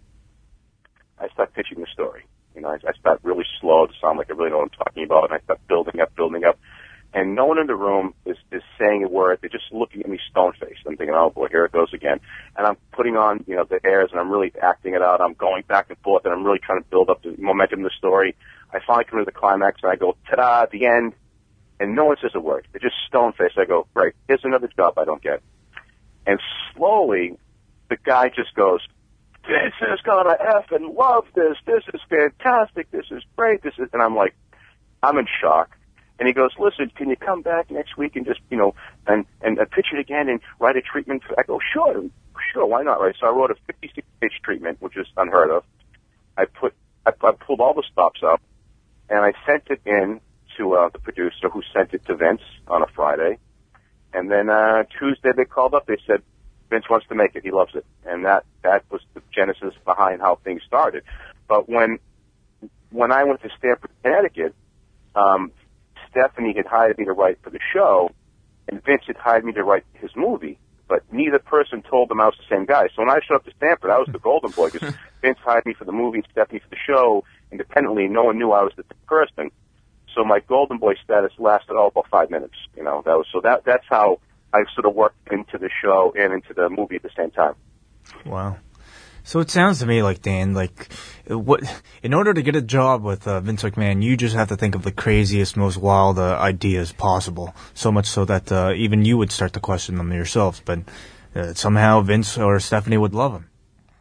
I start pitching the story. You know, I, I start really slow to sound like I really know what I'm talking about, and I start building up, building up. And no one in the room is, is saying a word. They're just looking at me stone-faced. I'm thinking, oh, boy, here it goes again. And I'm putting on, you know, the airs, and I'm really acting it out. I'm going back and forth, and I'm really trying to build up the momentum of the story. I finally come to the climax, and I go, ta-da, at the end, and no one says a word. They're just stone-faced. I go, great, here's another job I don't get. And slowly, the guy just goes, this is gonna effing love this. This is fantastic. This is great. This is, and I'm like, I'm in shock. And he goes, listen, can you come back next week and just, you know, and, and, and pitch it again and write a treatment? For, I go, sure, sure, why not, right? So I wrote a fifty-six page treatment, which is unheard of. I put, I, I pulled all the stops up, and I sent it in to uh, the producer, who sent it to Vince on a Friday. And then uh, Tuesday they called up. They said, Vince wants to make it. He loves it. And that, that was the genesis behind how things started. But when when I went to Stamford, Connecticut, um, Stephanie had hired me to write for the show, and Vince had hired me to write his movie. But neither person told them I was the same guy. So when I showed up to Stamford, I was the golden boy, because Vince hired me for the movie and Stephanie for the show independently. No one knew I was the person. So my golden boy status lasted all about five minutes. You know, that was so that that's how I sort of worked into the show and into the movie at the same time. Wow. So it sounds to me like, Dan, like, what, in order to get a job with uh, Vince McMahon, you just have to think of the craziest, most wild uh, ideas possible. So much so that uh, even you would start to question them yourselves. But uh, somehow Vince or Stephanie would love him.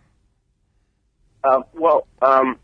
Uh, well, um,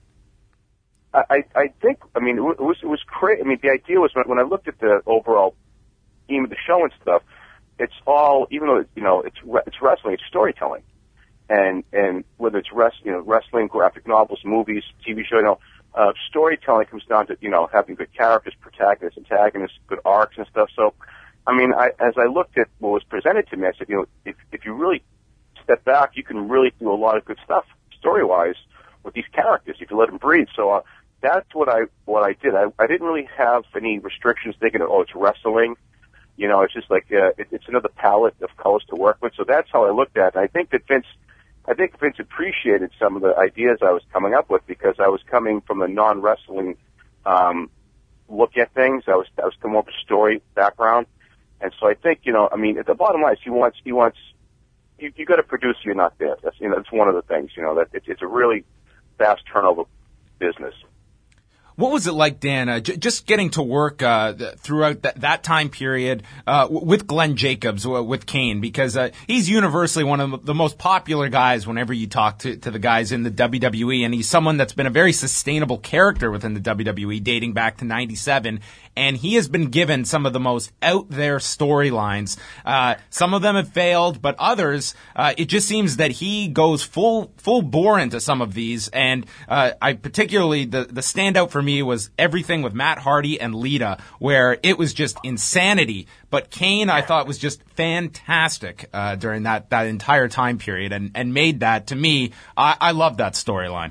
I, I think, I mean, it was, it was crazy. I mean, the idea was when, when I looked at the overall theme of the show and stuff, it's all, even though, you know, it's, it's wrestling, it's storytelling. And, and whether it's rest, you know, wrestling, graphic novels, movies, T V show, you know, uh, storytelling comes down to, you know, having good characters, protagonists, antagonists, good arcs and stuff. So, I mean, I, as I looked at what was presented to me, I said, you know, if, if you really step back, you can really do a lot of good stuff story-wise with these characters if you let them breathe. So, uh, that's what I, what I did. I, I didn't really have any restrictions thinking, oh, it's wrestling. You know, it's just like, uh, it, it's another palette of colors to work with. So that's how I looked at it. I think that Vince, I think Vince appreciated some of the ideas I was coming up with, because I was coming from a non-wrestling, um, look at things. I was, I was coming up with a story background. And so I think, you know, I mean, at the bottom line is he wants, he wants, you, you got to produce, you're not there. That's, you know, that's one of the things, you know, that it's, it's a really fast turnover business. What was it like, Dan, uh, j- just getting to work uh, th- throughout th- that time period uh, w- with Glenn Jacobs, w- with Kane? Because uh, he's universally one of the most popular guys whenever you talk to, to the guys in the W W E, and he's someone that's been a very sustainable character within the W W E dating back to ninety-seven, and he has been given some of the most out-there storylines. Uh, some of them have failed, but others, uh, it just seems that he goes full full bore into some of these, and uh, I particularly, the, the standout for me was everything with Matt Hardy and Lita, where it was just insanity. But Kane, I thought, was just fantastic uh, during that, that entire time period, and, and made that, to me, I, I loved that storyline.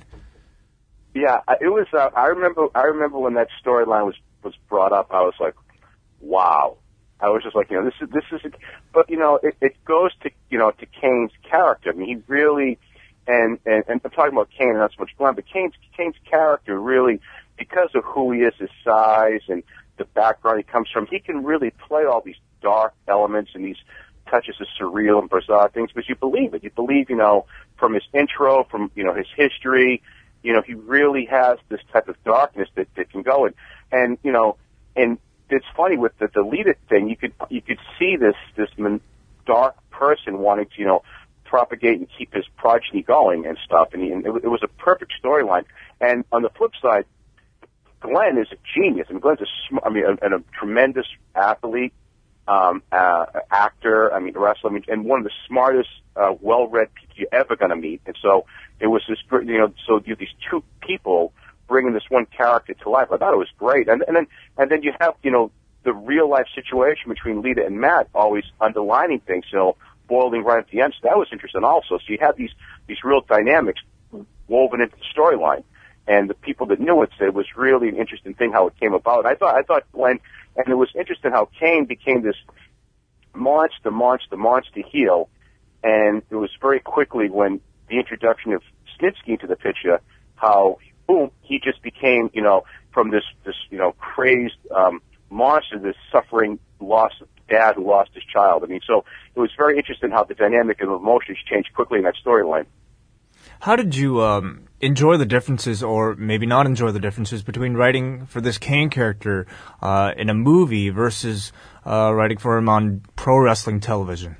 Yeah, it was. Uh, I remember. I remember when that storyline was was brought up. I was like, "Wow!" I was just like, you know, this is this is. A, but you know, it, it goes to you know to Kane's character. I mean, he really, and and, and I'm talking about Kane, and not so much Glenn, but Kane's Kane's character really, because of who he is, his size, and the background he comes from, he can really play all these dark elements and these touches of surreal and bizarre things, but you believe it. You believe, you know, from his intro, from, you know, his history, you know, he really has this type of darkness that, that can go. And, and, you know, and it's funny with the, the Lita thing, you could, you could see this, this dark person wanting to, you know, propagate and keep his progeny going and stuff. And, he, and it, it was a perfect storyline. And on the flip side, Glenn is a genius. I mean, Glenn's a, sm- I mean, a, a tremendous athlete, um, uh, actor. I mean, wrestler. I mean, and one of the smartest, uh, well-read people you're ever going to meet. And so it was this, you know, so you have these two people bringing this one character to life. I thought it was great. And, and then, and then you have, you know, the real-life situation between Lita and Matt always underlining things, you know, boiling right at the end. So that was interesting also. So you have these, these real dynamics woven into the storyline. And the people that knew it said it was really an interesting thing how it came about. I thought, I thought Glenn, and it was interesting how Kane became this monster, monster, monster heel. And it was very quickly when the introduction of Snitsky into the picture, how, boom, he just became, you know, from this, this, you know, crazed, um, monster, this suffering, lost dad who lost his child. I mean, so it was very interesting how the dynamic of emotions changed quickly in that storyline. How did you um, enjoy the differences, or maybe not enjoy the differences, between writing for this Kane character uh, in a movie versus uh, writing for him on pro wrestling television?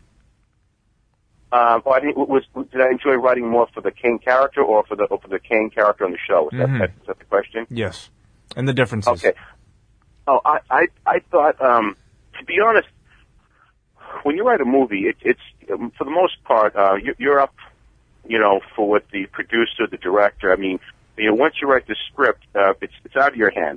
Uh, well, I didn't, was, did I enjoy writing more for the Kane character or for the or for the Kane character on the show? Is that, Mm-hmm. that, is that the question? Yes. And the differences. Okay. Oh, I, I, I thought, um, to be honest, when you write a movie, it, it's, um, for the most part, uh, you, you're up, you know, for what the producer, the director, I mean, you know, once you write the script, uh, it's, it's out of your hands.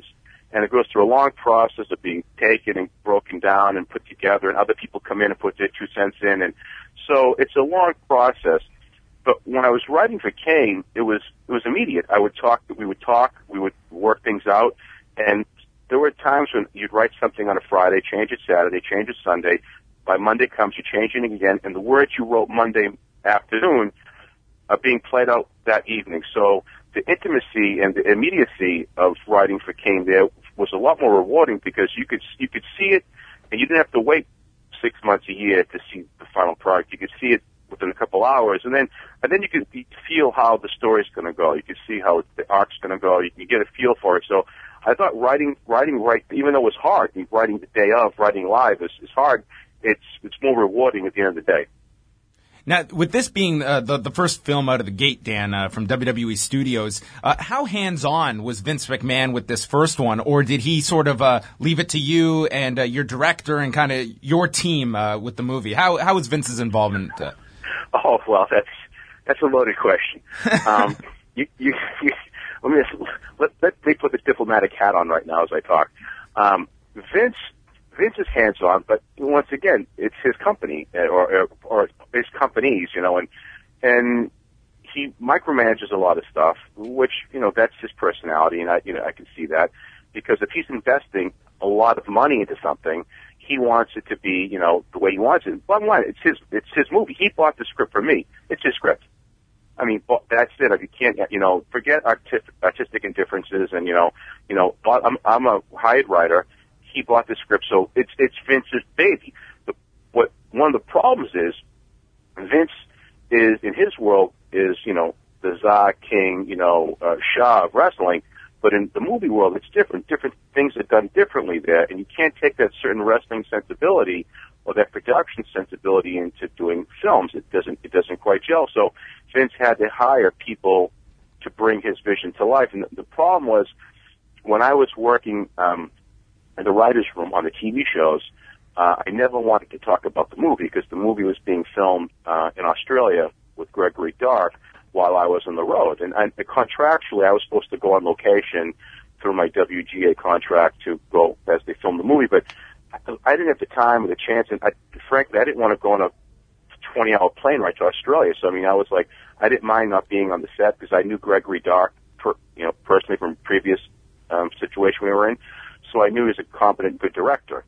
and it goes through a long process of being taken and broken down and put together, and other people come in and put their two cents in, and so it's a long process. But when I was writing for Kane, it was it was immediate. I would talk, we would talk, we would work things out, and there were times when you'd write something on a Friday, change it Saturday, change it Sunday. By Monday comes, you're changing it again, and the words you wrote Monday afternoon are being played out that evening. So the intimacy and the immediacy of writing for Kane there was a lot more rewarding because you could you could see it, and you didn't have to wait six months a year to see the final product. You could see it within a couple hours, and then and then you could feel how the story's going to go. You could see how the arc's going to go. You can get a feel for it. So I thought writing writing right, even though it was hard, writing the day of, writing live is, is hard. It's it's more rewarding at the end of the day. Now, with this being uh, the the first film out of the gate, Dan, uh, from W W E Studios, uh, how hands-on was Vince McMahon with this first one, or did he sort of uh, leave it to you and uh, your director and kind of your team uh, with the movie? How how was Vince's involvement? Uh? Oh well, that's that's a loaded question. um, you, you, you, let me just, let, let me put the diplomatic hat on right now as I talk. Um, Vince. Vince is hands-on, but once again, it's his company or, or or his companies, you know, and and he micromanages a lot of stuff, which you know that's his personality, and I you know I can see that because if he's investing a lot of money into something, he wants it to be you know the way he wants it. Bottom line, it's his it's his movie. He bought the script for me. It's his script. I mean, that's it. Like, you can't, you know, forget artistic, artistic indifferences, and you know, you know, I'm I'm a hired writer. He bought the script, so it's it's Vince's baby. The, what one of the problems is, Vince is in his world is you know the Tsar King, you know uh, Shah of wrestling, but in the movie world it's different. Different things are done differently there, and you can't take that certain wrestling sensibility or that production sensibility into doing films. It doesn't it doesn't quite gel. So Vince had to hire people to bring his vision to life, and the, the problem was when I was working. Um, in the writer's room on the T V shows, uh, I never wanted to talk about the movie because the movie was being filmed uh, in Australia with Gregory Dark while I was on the road. And, and contractually, I was supposed to go on location through my W G A contract to go as they filmed the movie, but I, I didn't have the time or the chance, and I, frankly, I didn't want to go on a twenty-hour plane ride to Australia. So, I mean, I was like, I didn't mind not being on the set because I knew Gregory Dark, per, you know, personally from previous um, situation we were in. So I knew he was a competent, good director.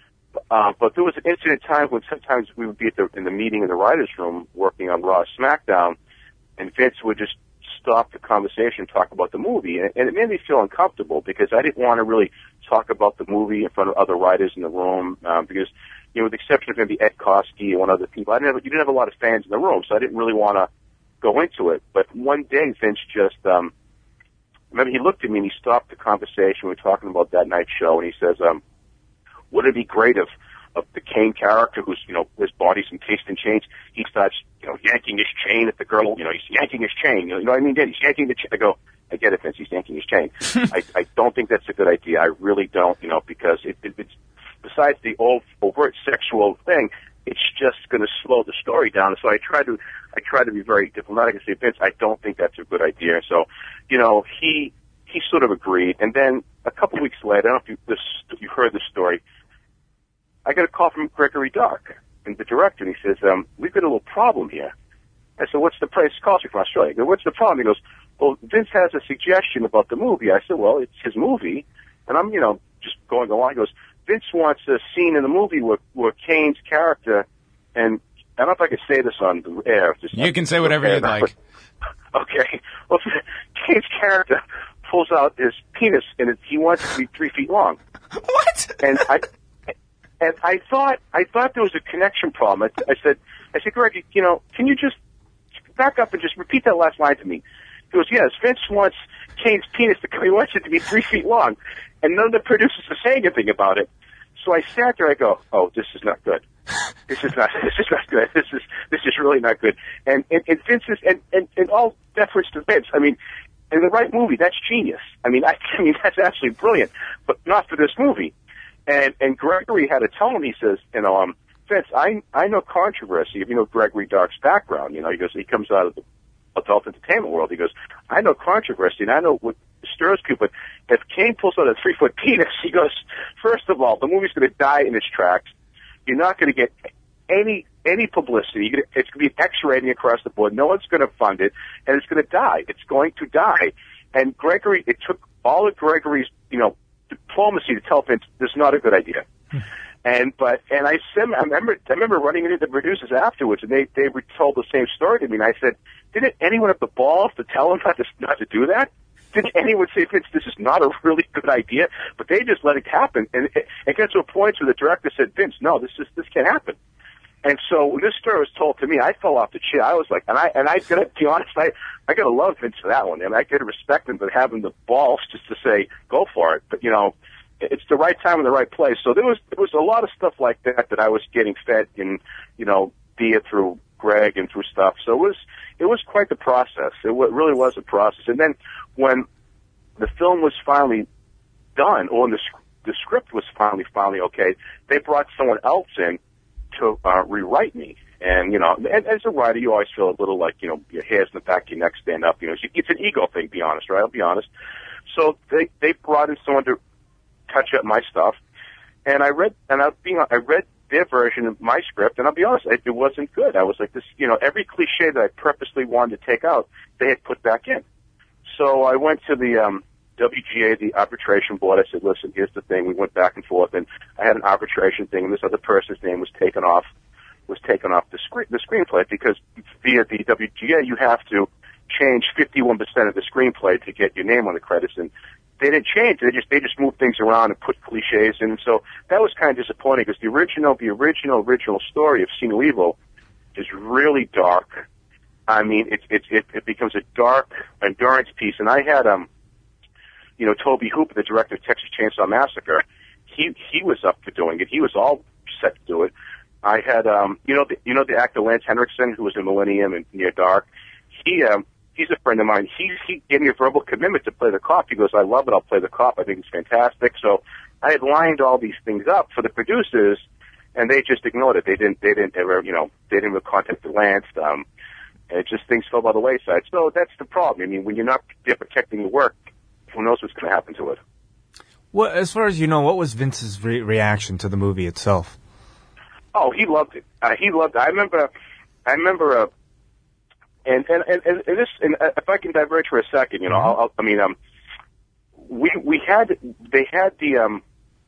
Uh, but there was an incident time when sometimes we would be at the, in the meeting in the writer's room working on Raw SmackDown, and Vince would just stop the conversation and talk about the movie. And, and it made me feel uncomfortable because I didn't want to really talk about the movie in front of other writers in the room um, because, you know, with the exception of maybe Ed Koski and one other people, I didn't have, you didn't have a lot of fans in the room, so I didn't really want to go into it. But one day Vince just... Um, Remember, he looked at me and he stopped the conversation. We were talking about that night's show, and he says, um, wouldn't it be great if, if the Kane character, who's, you know, his body's encased in chains, he starts, you know, yanking his chain at the girl, you know, he's yanking his chain. You know what I mean? He's yanking the chain. I go, I get it, Vince, he's yanking his chain. I, I don't think that's a good idea. I really don't, you know, because it, it, it's, besides the old overt sexual thing, it's just going to slow the story down. So I try to, I try to be very diplomatic and say, Vince, I don't think that's a good idea. So, you know, he, he sort of agreed. And then a couple weeks later, I don't know if you, this, you heard this story, I got a call from Gregory Dark, and the director, and he says, um, we've got a little problem here. I said, what's the price? Calls me from Australia. I go, what's the problem? He goes, well, Vince has a suggestion about the movie. I said, well, it's his movie. And I'm, you know, just going along. He goes, Vince wants a scene in the movie where, where Kane's character, and I don't know if I can say this on the air. Just you can say whatever you'd like. Okay. Well, Kane's character pulls out his penis, and it, he wants it to be three feet long. What? And I, and I thought, I thought there was a connection problem. I, I said, I said, Greg, you know, can you just back up and just repeat that last line to me? He goes, yes, Vince wants Kane's penis to come. He wants it to be three feet long. And none of the producers are saying anything about it. So I sat there, I go, oh, this is not good. This is not, this is not good. This is, this is really not good. And, and, and Vince is, and, and, and all deference to Vince. I mean, in the right movie, that's genius. I mean, I, I mean, that's absolutely brilliant, but not for this movie. And, and Gregory had to tell him, he says, you know, um, Vince, I, I know controversy. If you know Gregory Dark's background, you know, he goes, he comes out of the adult entertainment world. He goes, I know controversy, and I know what stirs people. If Kane pulls out a three-foot penis, he goes, first of all, the movie's going to die in its tracks. You're not going to get any any publicity. You're gonna, it's going to be an X rating across the board. No one's going to fund it, and it's going to die. It's going to die. And Gregory, it took all of Gregory's, you know, diplomacy to tell Vince this is not a good idea. And but and I said, I remember I remember running into the producers afterwards, and they they told the same story to me. And I said, didn't anyone have the balls to tell him not to not to do that? Didn't anyone say, Vince, this is not a really good idea? But they just let it happen, and it, it got to a point where the director said, Vince, no, this is this can't happen. And so when this story was told to me, I fell off the chair. I was like, and I and I gotta be honest, I I gotta love Vince for that one, and I gotta respect him for having the balls just to say go for it. But you know, it's the right time and the right place. So there was there was a lot of stuff like that that I was getting fed in, you know, be it through Greg and through stuff. So it was it was quite the process. It w- really was a process. And then when the film was finally done, or the the script was finally finally okay, they brought someone else in to uh, rewrite me. And, you know, and, as a writer, you always feel a little like, you know, your hairs in the back of your neck stand up. You know, it's an ego thing, be honest, right? I'll be honest. So they, they brought in someone to touch up my stuff. And I read, and I'll be, I read their version of my script, and I'll be honest, it, it wasn't good. I was like, this, you know, every cliche that I purposely wanted to take out, they had put back in. So I went to the, um, W G A, the arbitration board. I said, listen, here's the thing. We went back and forth, and I had an arbitration thing, and this other person's name was taken off, was taken off the screen, the screenplay, because via the W G A, you have to change fifty-one percent of the screenplay to get your name on the credits, and they didn't change. They just, they just moved things around and put cliches in, and so that was kind of disappointing, because the original, the original, original story of See No Evil is really dark. I mean, it, it, it, it becomes a dark endurance piece, and I had, um, you know, Toby Hooper, the director of Texas Chainsaw Massacre, he he was up for doing it. He was all set to do it. I had, um, you know, the, you know the actor Lance Henriksen, who was in Millennium and Near Dark. He um, he's a friend of mine. He he gave me a verbal commitment to play the cop. He goes, I love it. I'll play the cop. I think it's fantastic. So I had lined all these things up for the producers, and they just ignored it. They didn't they didn't ever, you know, they didn't even contact the Lance. Um, and it just things fell by the wayside. So that's the problem. I mean, when you're not there protecting the work, who knows what's going to happen to it? Well, as far as you know, what was Vince's re- reaction to the movie itself? Oh, he loved it. Uh, he loved it. I remember, I remember, uh, and, and, and, and this, and if I can diverge for a second, you know, I'll, I'll, I mean, um, we, we had, they had the, um,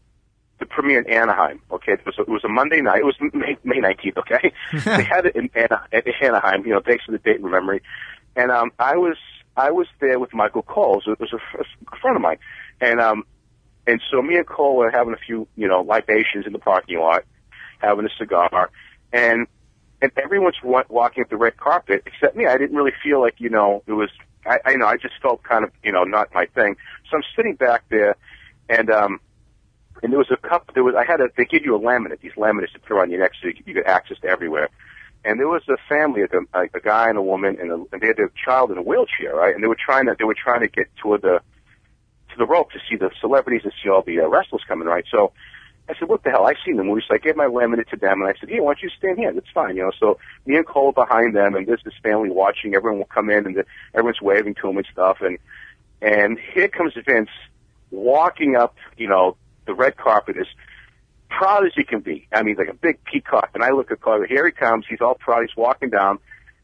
the premiere in Anaheim, okay? It was a, it was a Monday night. It was May, May nineteenth, okay? They had it in Ana, Anaheim, you know, thanks for the date and memory. And, um, I was, I was there with Michael Cole. So it was a, a friend of mine. And, um, and so me and Cole were having a few, you know, libations in the parking lot, having a cigar, and, and everyone's wa- walking up the red carpet except me. I didn't really feel like, you know, it was, I, I know, I just felt kind of, you know, not my thing. So I'm sitting back there, and, um, and there was a cup, there was, I had a, they give you a laminate, these laminates to throw on your neck so you, you get access to everywhere. And there was a family, a, a guy and a woman, and, a, and they had a child in a wheelchair, right? And they were trying to, they were trying to get toward the, to the rope to see the celebrities and see all the uh, wrestlers coming, right? So I said, what the hell? I've seen the movie. So I gave my laminate to them, and I said, hey, why don't you stand here? That's fine, you know. So me and Cole behind them, and there's this family watching. Everyone will come in, and the, everyone's waving to him and stuff. And, and here comes Vince walking up, you know, the red carpet, as proud as he can be. I mean, like a big peacock. And I look at Carter. Here he comes. He's all proud. He's walking down.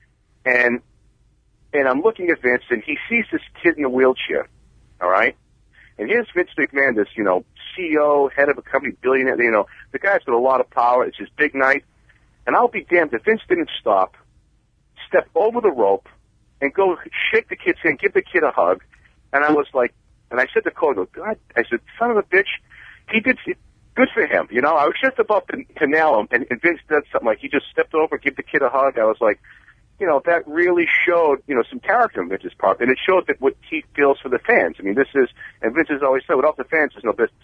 And and I'm looking at Vince, and he sees this kid in a wheelchair, all right? And here's Vince McMahon, this, you know, C E O, head of a company, billionaire. You know, the guy's got a lot of power. It's his big night. And I'll be damned if Vince didn't stop, step over the rope, and go shake the kid's hand, give the kid a hug. And I was like, and I said to Cole, God, I said, son of a bitch, he did it. Good for him, you know. I was just about to, to nail him, and, and Vince did something like he just stepped over, give the kid a hug. I was like, you know, that really showed, you know, some character in Vince's part, and it showed that what he feels for the fans. I mean, this is, and Vince has always said, without the fans, there's no business,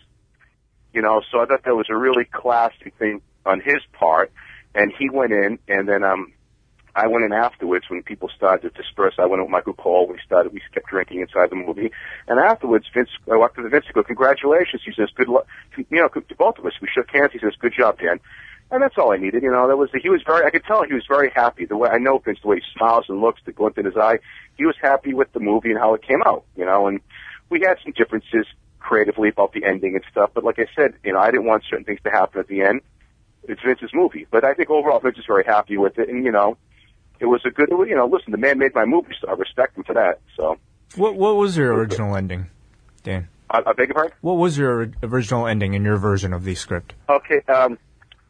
you know. So I thought that was a really classy thing on his part, and he went in, and then um, I went in afterwards when people started to disperse. I went with Michael Cole. We started, we kept drinking inside the movie. And afterwards, Vince, I walked to the Vince and go, congratulations. He says, good luck, you know, to both of us. We shook hands. He says, good job, Dan. And that's all I needed. You know, that was, he was very, I could tell he was very happy. The way, I know Vince, the way he smiles and looks, the glint in his eye. He was happy with the movie and how it came out, you know, and we had some differences creatively about the ending and stuff. But like I said, you know, I didn't want certain things to happen at the end. It's Vince's movie, but I think overall Vince is very happy with it, and you know, it was a good. You know, listen, the man made my movie, so I respect him for that. So, what what was your original ending, Dan? I, I beg your pardon? What was your original ending in your version of the script? Okay, um,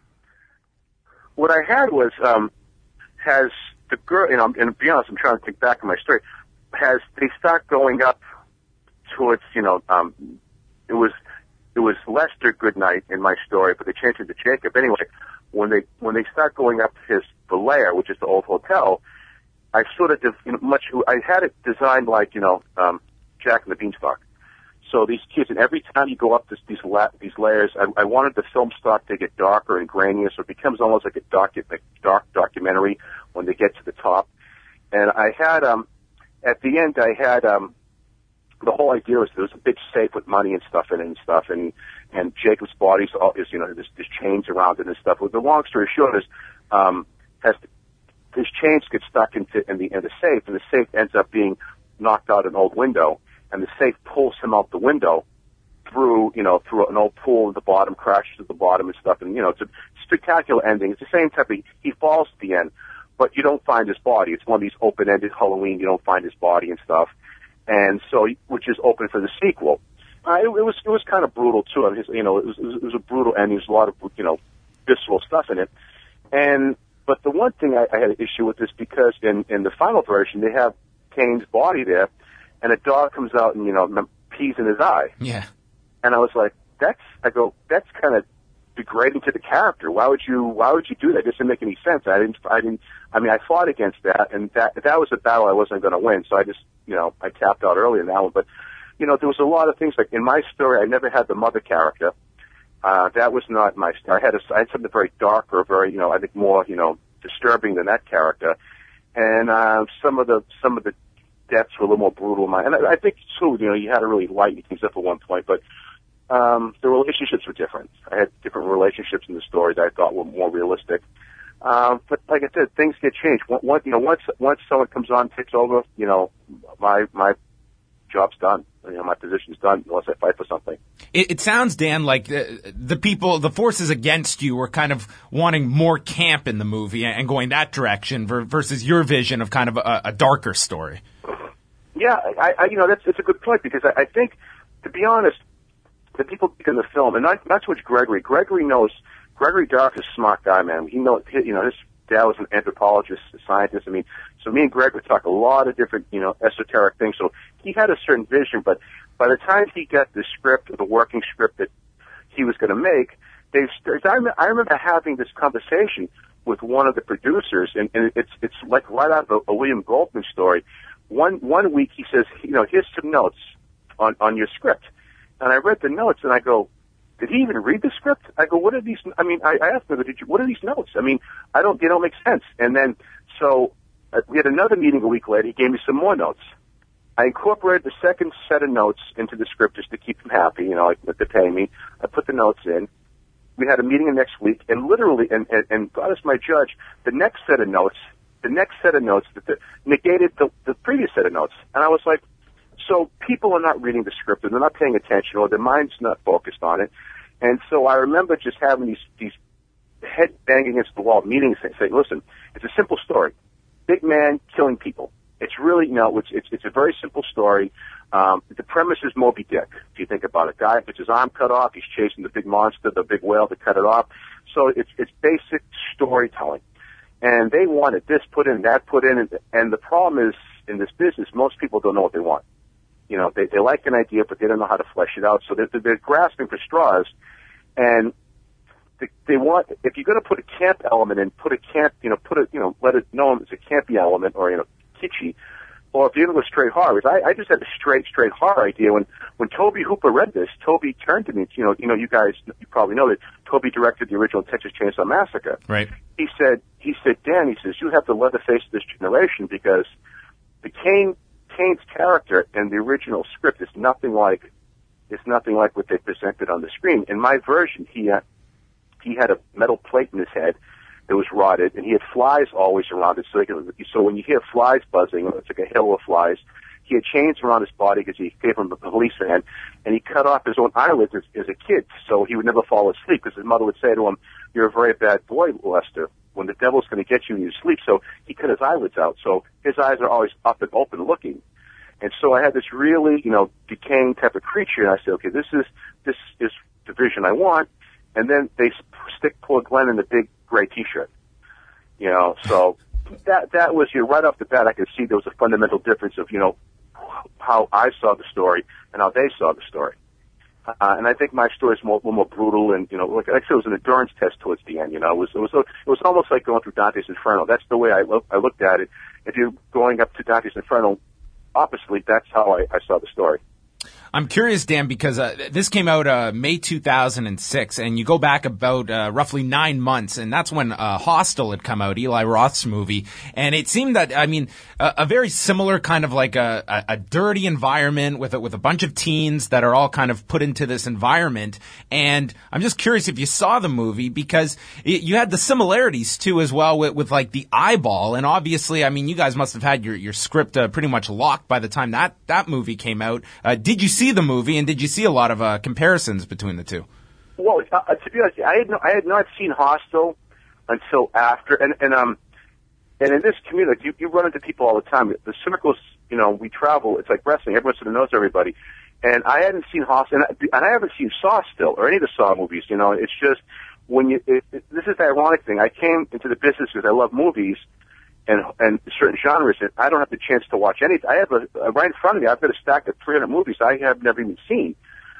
what I had was um, has the girl, you know, and to be honest, I'm trying to think back on my story. Has they start going up towards, you know, um, it was. It was Lester Goodnight in my story, but they changed it to Jacob. Anyway, when they when they start going up to his the lair, which is the old hotel, I sort of you know, much I had it designed like you know um, Jack and the Beanstalk. So these kids, and every time you go up this, these la- these layers, I, I wanted the film stock to get darker and grainier, so it becomes almost like a docu- like dark documentary when they get to the top. And I had um at the end I had um. The whole idea was there was a big safe with money and stuff in it and stuff, and and Jacob's body is, is you know, there's, there's chains around it and stuff. Well, the long story short is, um, has his chains get stuck into in the in the safe, and the safe ends up being knocked out an old window, and the safe pulls him out the window through you know through an old pool at the bottom, crashes at the bottom and stuff, and you know it's a spectacular ending. It's the same type of he falls at the end, but you don't find his body. It's one of these open-ended Halloween. You don't find his body and stuff. And so, which is open for the sequel. Uh, it, it was it was kind of brutal too. I mean, you know, it was, it was a brutal ending. There's a lot of you know visceral stuff in it. And but the one thing I, I had an issue with is because in in the final version they have Kane's body there, and a dog comes out and you know pees in his eye. Yeah. And I was like, that's I go that's kind of degrading to the character. Why would you Why would you do that? It doesn't make any sense. I didn't I didn't. I mean, I fought against that, and that that was a battle I wasn't going to win. So I just you know, I tapped out early in that one, but, you know, there was a lot of things, like in my story, I never had the mother character. Uh, that was not my story. I had, a, I had something very dark or very, you know, I think more, you know, disturbing than that character. And, uh, some of the, some of the deaths were a little more brutal. In my, and I, I think, too, you know, you had to really lighten things up at one point, but, um, the relationships were different. I had different relationships in the story that I thought were more realistic. Um, but like I said, things get changed. Once, you know, once, once someone comes on, takes over, you know, my, my job's done. You know, my position's done unless I fight for something. It, it sounds, Dan, like the, the people, the forces against you were kind of wanting more camp in the movie and going that direction versus your vision of kind of a, a darker story. Yeah, I, I, you know, that's, it's a good point because I, I think, to be honest, the people in the film, and not, not so much Gregory, Gregory knows, Gregory Dark is a smart guy, man. He knows, you know, his dad was an anthropologist, a scientist. I mean, so me and Greg would talk a lot of different, you know, esoteric things. So he had a certain vision, but by the time he got the script, or the working script that he was going to make, they, I remember having this conversation with one of the producers, and, and it's, it's like right out of a, a William Goldman story. One, one week he says, you know, here's some notes on, on your script. And I read the notes and I go, did he even read the script? I go, what are these? I mean, I, I asked him, did you, what are these notes? I mean, I don't, they don't make sense. And then, so uh, we had another meeting a week later. He gave me some more notes. I incorporated the second set of notes into the script just to keep them happy, you know, like they're paying me. I put the notes in. We had a meeting the next week, and literally, and, and, and God is my judge, the next set of notes, the next set of notes that the, negated the, the previous set of notes. And I was like, so people are not reading the script, and they're not paying attention, or their mind's not focused on it. And so I remember just having these, these head banging against the wall meetings and saying, listen, it's a simple story. Big man killing people. It's really, you know, it's, it's, it's a very simple story. Um, the premise is Moby Dick, if you think about it. Guy gets his arm cut off, he's chasing the big monster, the big whale to cut it off. So it's, it's basic storytelling. And they wanted this put in, that put in, and, and the problem is, in this business, most people don't know what they want. You know, they, they like an idea, but they don't know how to flesh it out. So they're, they're grasping for straws. And they, they want, if you're going to put a camp element in, put a camp, you know, put it, you know, let it know it's a campy element or, you know, kitschy. Or if you're going to go straight horror, I, I just had a straight, straight horror idea. When, when Toby Hooper read this, Toby turned to me, you know, you know, you guys, you probably know that Toby directed the original Texas Chainsaw Massacre. Right. He said, he said, Dan, he says, you have the Leatherface of this generation because the Kane, Kane's character in the original script is nothing like, it's nothing like what they presented on the screen. In my version, he had, he had a metal plate in his head that was rotted, and he had flies always around it. So, they could, so when you hear flies buzzing, it's like a hill of flies. he had chains around his body because he gave him a police van, and he cut off his own eyelids as, as a kid, so he would never fall asleep, because his mother would say to him, "You're a very bad boy, Lester, when the devil's going to get you when you sleep." So he cut his eyelids out, so his eyes are always up and open looking. And so I had this really, you know, decaying type of creature, and I said, okay, this is, this is the vision I want. And then they stick poor Glenn in the big gray t-shirt. You know, so that, that was, you know, right off the bat, I could see there was a fundamental difference of, you know, how I saw the story and how they saw the story. Uh, and I think my story is more, more brutal, and, you know, like I said, it was an endurance test towards the end. You know, it was, it was, it was almost like going through Dante's Inferno. That's the way I, lo- I looked at it. If you're going up to Dante's Inferno, oppositely, that's how I, I saw the story. I'm curious, Dan, because uh, this came out uh, May two thousand six, and you go back about uh, roughly nine months, and that's when uh, Hostel had come out, Eli Roth's movie, and it seemed that, I mean, a, a very similar kind of like a, a, a dirty environment with a, with a bunch of teens that are all kind of put into this environment, and I'm just curious if you saw the movie, because it, you had the similarities, too, as well, with, with like the eyeball, and obviously, I mean, you guys must have had your, your script uh, pretty much locked by the time that, that movie came out. Uh, did you see see the movie, and did you see a lot of uh, comparisons between the two? Well, uh, to be honest, I had no, I had not seen Hostel until after, and and um, and in this community, like, you you run into people all the time. The circles, you know, we travel. It's like wrestling. Everyone sort of knows everybody, and I hadn't seen Hostel, and I, and I haven't seen Saw still, or any of the Saw movies. You know, it's just when you. It, it, this is the ironic thing. I came into the business because I love movies. And, and certain genres, and I don't have the chance to watch anything. I have a, a right in front of me. I've got a stack of three hundred movies I have never even seen.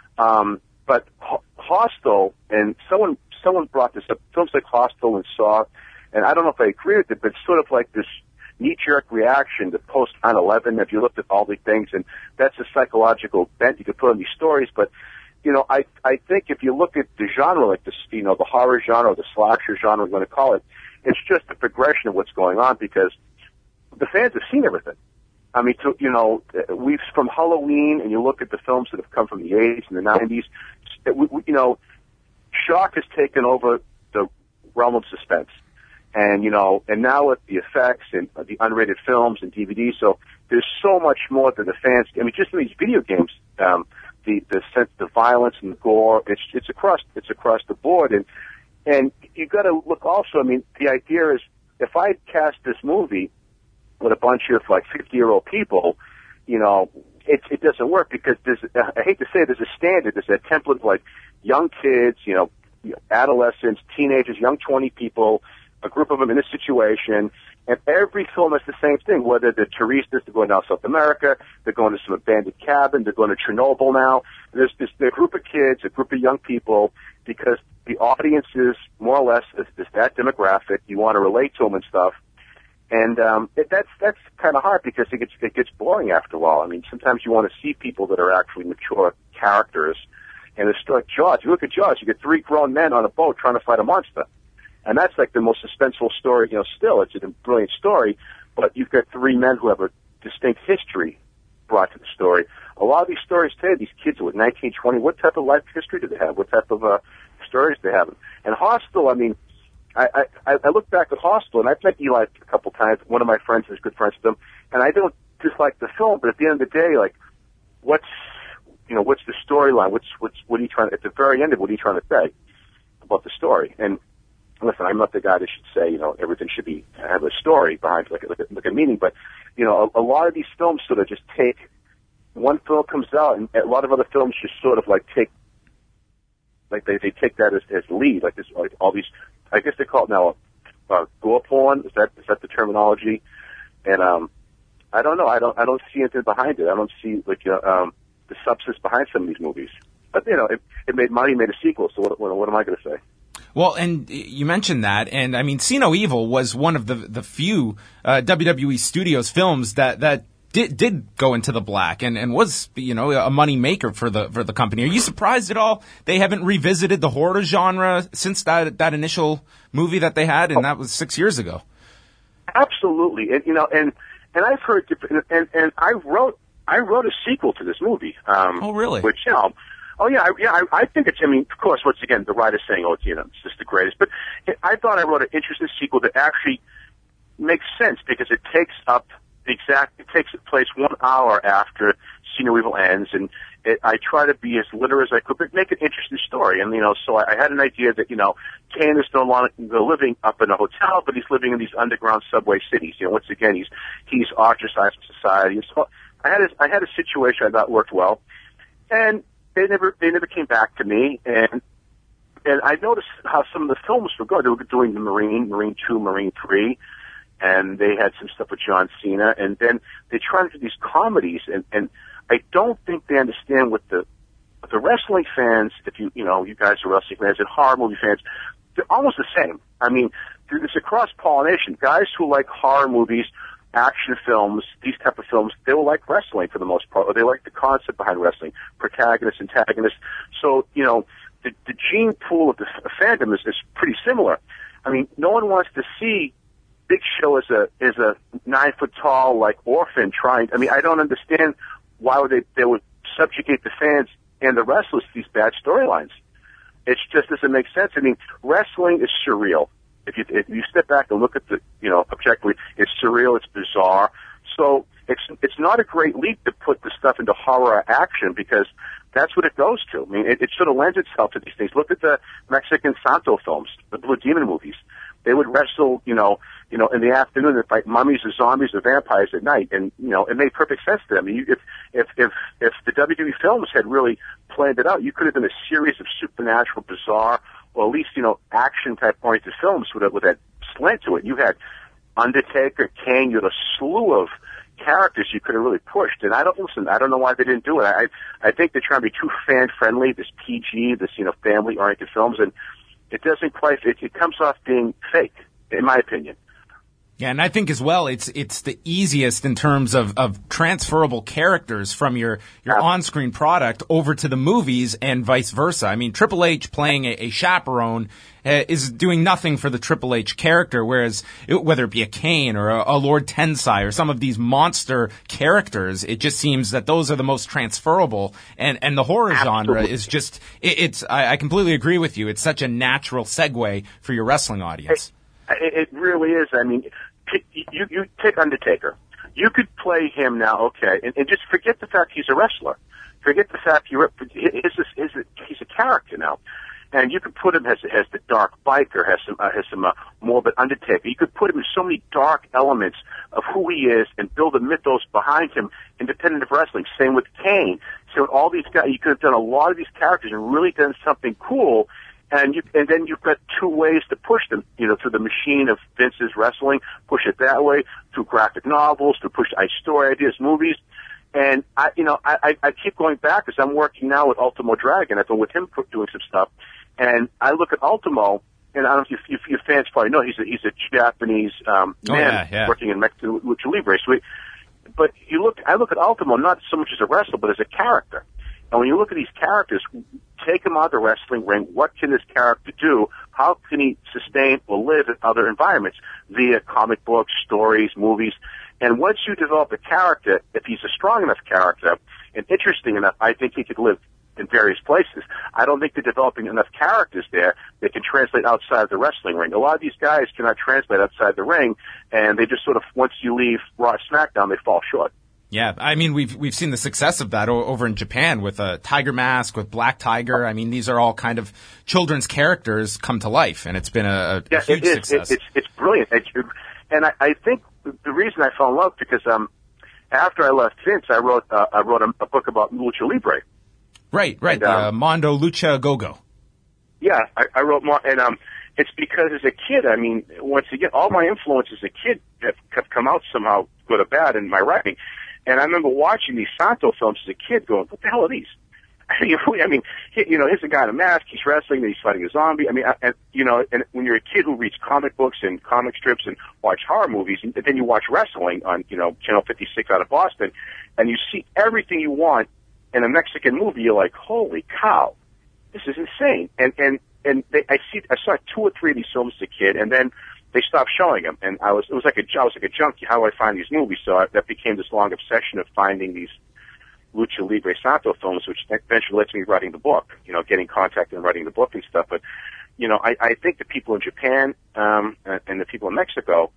Um, but H- Hostel, and someone someone brought this up. Films like Hostel and Saw, and I don't know if I agree with it, but it's sort of like this knee-jerk reaction to post nine eleven. If you looked at all these things, and that's a psychological bent you could put on these stories. But you know, I I think if you look at the genre, like this, you know, the horror genre, or the slasher genre, we're going to call it. It's just a progression of what's going on, because the fans have seen everything. I mean, to, you know, we've from Halloween, and you look at the films that have come from the eighties and the nineties. We, we, you know, shock has taken over the realm of suspense, and you know, and now with the effects and the unrated films and D V Ds, so there's so much more that the fans. I mean, just in these video games, um, the the sense, the violence and the gore. It's it's across it's across the board, and. And you've got to look also, I mean, the idea is, if I cast this movie with a bunch of, like, fifty-year-old people, you know, it, it doesn't work, because there's, I hate to say it, there's a standard, there's a template of, like, young kids, you know, adolescents, teenagers, young twenty people, a group of them in this situation, and every film is the same thing, whether they're Terroristas, they're going down South America, they're going to some abandoned cabin, they're going to Chernobyl now. There's this a group of kids, a group of young people, because the audience is more or less is, is that demographic. You want to relate to them and stuff, and um, it, that's that's kind of hard, because it gets it gets boring after a while. I mean, sometimes you want to see people that are actually mature characters, and it's like Jaws. You look at Jaws, you get three grown men on a boat trying to fight a monster, and that's like the most suspenseful story. You know, still it's a brilliant story, but you've got three men who have a distinct history brought to the story. A lot of these stories today, these kids with nineteen, twenty, what type of life history do they have? What type of uh, stories do they have? And Hostel, I mean, I, I, I look back at Hostel, and I've met Eli a couple times. One of my friends is good friends with him, and I don't dislike the film, but at the end of the day, like, what's, you know, what's the storyline? What's, what's, what are you trying to, at the very end of what are you trying to say about the story? And listen, I'm not the guy that should say, you know, everything should be, have a story behind it, like, like, like a meaning, but, you know, a, a lot of these films sort of just take, one film comes out, and a lot of other films just sort of like take, like they, they take that as, as lead, like this, like all these, I guess they call it now, uh, gore porn. Is that, is that the terminology? And, um, I don't know. I don't, I don't see anything behind it. I don't see, like, uh, um, the substance behind some of these movies. But, you know, it, it made money, made a sequel, so what, what, what am I going to say? Well, and you mentioned that, and I mean, See No Evil was one of the the few uh, W W E Studios films that that did did go into the black and, and was, you know, a money maker for the for the company. Are you surprised at all they haven't revisited the horror genre since that that initial movie that they had, and that was six years ago? Absolutely, and you know, and and I've heard different, and and I wrote I wrote a sequel to this movie. Um, oh, really? Which, you know. Oh yeah, I, yeah. I, I think it's. I mean, of course, once again, the writer's saying, "Oh, it's, you know, it's just the greatest." But it, I thought I wrote an interesting sequel that actually makes sense because it takes up exact. It takes place one hour after See No Evil ends, and it, I try to be as literal as I could, but make an interesting story. And you know, so I, I had an idea that you know, Kane is no longer living up in a hotel, but he's living in these underground subway cities. You know, once again, he's he's ostracized from society. And so I had a, I had a situation I thought worked well, and they never they never came back to me. And and I noticed how some of the films were good. They were doing the Marine, Marine Two, Marine Three. And they had some stuff with John Cena, and then they tried to do these comedies, and, and I don't think they understand what the what the wrestling fans, if you you know you guys are wrestling fans and horror movie fans, they're almost the same. I mean, there's a cross pollination. Guys who like horror movies, action films, these type of films, they will like wrestling for the most part, or they like the concept behind wrestling, protagonist, antagonist. So you know, the the gene pool of the f- fandom is, is pretty similar. I mean, no one wants to see Big Show is a is a nine foot tall like orphan trying. I mean, I don't understand why would they they would subjugate the fans and the wrestlers to these bad storylines. It just doesn't make sense. I mean, wrestling is surreal. If you if you step back and look at the you know objectively, it's surreal. It's bizarre. So it's it's not a great leap to put the stuff into horror action because that's what it goes to. I mean, it, it sort of lends itself to these things. Look at the Mexican Santo films, the Blue Demon movies. They would wrestle, you know, you know, in the afternoon and fight mummies or zombies or vampires at night, and you know, it made perfect sense to them. You, if if if if the W W E films had really planned it out, you could have done a series of supernatural, bizarre, or at least you know, action type oriented films with a, with that slant to it. You had Undertaker, Kane, you had a slew of characters you could have really pushed, and I don't listen. I don't know why they didn't do it. I I think they're trying to be too fan friendly, this P G, this you know, family oriented films, and it doesn't quite. It, it comes off being fake, in my opinion. Yeah, and I think as well, it's it's the easiest in terms of, of transferable characters from your, your yeah. on-screen product over to the movies and vice versa. I mean, Triple H playing a, a chaperone uh, is doing nothing for the Triple H character, whereas it, whether it be a Kane or a, a Lord Tensai or some of these monster characters, it just seems that those are the most transferable. And, and the horror Absolutely. genre is just, it, it's, I, I completely agree with you. It's such a natural segue for your wrestling audience. It, it really is. I mean, You, you take Undertaker. You could play him now, okay, and, and just forget the fact he's a wrestler. Forget the fact you're, he's, a, he's, a, he's a character now. And you could put him as, as the dark biker, has some, uh, has some uh, morbid Undertaker. You could put him in so many dark elements of who he is and build a mythos behind him, independent of wrestling. Same with Kane. So all these guys, you could have done a lot of these characters and really done something cool. And you, and then you've got two ways to push them, you know, through the machine of Vince's wrestling, push it that way, through graphic novels, to push I story ideas, movies. And I, you know, I, I keep going back because I'm working now with Ultimo Dragon. I've been with him doing some stuff. And I look at Ultimo, and I don't know if, you, if your fans probably know, he's a, he's a Japanese, um, oh, man yeah, yeah. working in Mexican Lucha Libre. So we, but you look, I look at Ultimo not so much as a wrestler, but as a character. And when you look at these characters, take him out of the wrestling ring. What can this character do? How can he sustain or live in other environments via comic books, stories, movies? And once you develop a character, if he's a strong enough character and interesting enough, I think he could live in various places. I don't think they're developing enough characters there that can translate outside of the wrestling ring. A lot of these guys cannot translate outside the ring, and they just sort of, once you leave Raw, SmackDown, they fall short. Yeah, I mean, we've we've seen the success of that o- over in Japan with a Tiger Mask, with Black Tiger. I mean, these are all kind of children's characters come to life, and it's been a, a yeah, huge it is. success. It, it's it's brilliant, it, and I, I think the reason I fell in love because um after I left Vince, I wrote uh, I wrote a, a book about Lucha Libre. Right, right, and, um, uh, Mondo Lucha Go-Go. Yeah, I, I wrote more, and um, it's because as a kid, I mean, once again, all my influences as a kid have, have come out somehow, good or bad, in my writing. And I remember watching these Santo films as a kid going, what the hell are these? I mean, I mean, you know, here's a guy in a mask, he's wrestling, then he's fighting a zombie. I mean, and, you know, and when you're a kid who reads comic books and comic strips and watch horror movies, and then you watch wrestling on, you know, Channel fifty-six out of Boston, and you see everything you want in a Mexican movie, you're like, holy cow, this is insane. And, and, and they, I see, I saw two or three of these films as a kid, and then they stopped showing them, and I was, it was like a, I was like a junkie. How do I find these movies? So I, that became this long obsession of finding these Lucha Libre Santo films, which eventually led to me writing the book, you know, getting contact and writing the book and stuff. But, you know, I, I think the people in Japan, um, and the people in Mexico,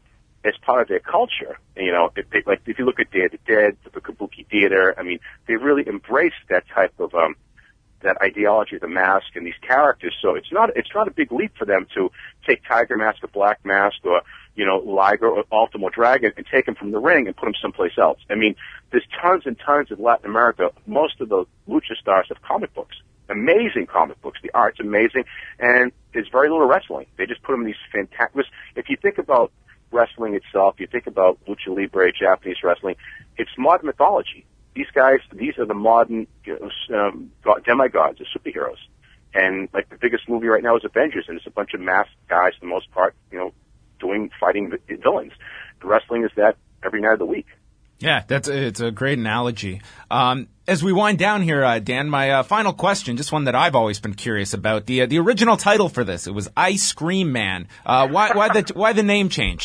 as part of their culture. You know, if they, like if you look at Day of the Dead, the Kabuki Theater, I mean, they really embrace that type of um, that ideology of the mask and these characters. So it's not it's not a big leap for them to take Tiger Mask or Black Mask or you know Liger or Ultimo Dragon and take them from the ring and put them someplace else. I mean, there's tons and tons in Latin America. Most of the lucha stars have comic books. Amazing comic books. The art's amazing, and there's very little wrestling. They just put them in these fantastic. If you think about wrestling itself, you think about lucha libre, Japanese wrestling, it's modern mythology. These guys, these are the modern um, demigods, the superheroes. And like the biggest movie right now is Avengers, and it's a bunch of masked guys for the most part, you know, doing fighting the villains. The wrestling is that every night of the week. Yeah, that's a, it's a great analogy. Um, as we wind down here, uh, Dan, my uh, final question, just one that I've always been curious about. The uh, the original title for this, it was Ice Cream Man. Uh, why why the why the name change?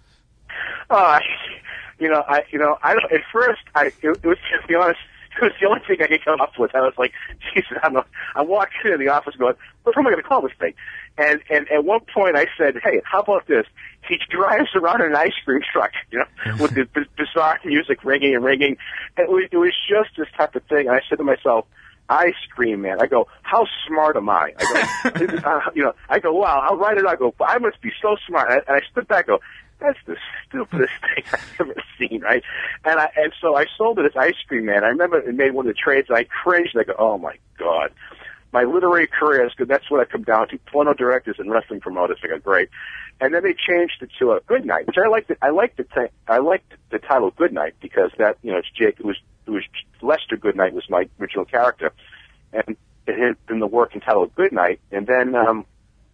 Uh, you know, I you know I don't. At first, I it, it was to be honest, it was the only thing I could come up with. I was like, Jesus, I'm not, I walked into the office going, what am I going to call this thing? And and at one point, I said, hey, how about this? He drives around in an ice cream truck, you know, with the b- bizarre music ringing and ringing. And it was, it was just this type of thing. And I said to myself, Ice Cream Man. I go, how smart am I? I go, uh, you know, I go, wow, I'll write it. I go, I must be so smart. And I, and I stood back and go, that's the stupidest thing I've ever seen, right? And I, and so I sold it as Ice Cream Man. I remember it made one of the trades, and I cringed, and I go, oh my God. My literary career is good. That's what I come down to. Porno directors and wrestling promoters. I go, great. And then they changed it to a Good Night, which I liked. It. I liked the t- I liked the title Good Night because that, you know, it's Jake. It was it was Lester Goodnight was my original character, and it had been the working title of Good Night. And then um,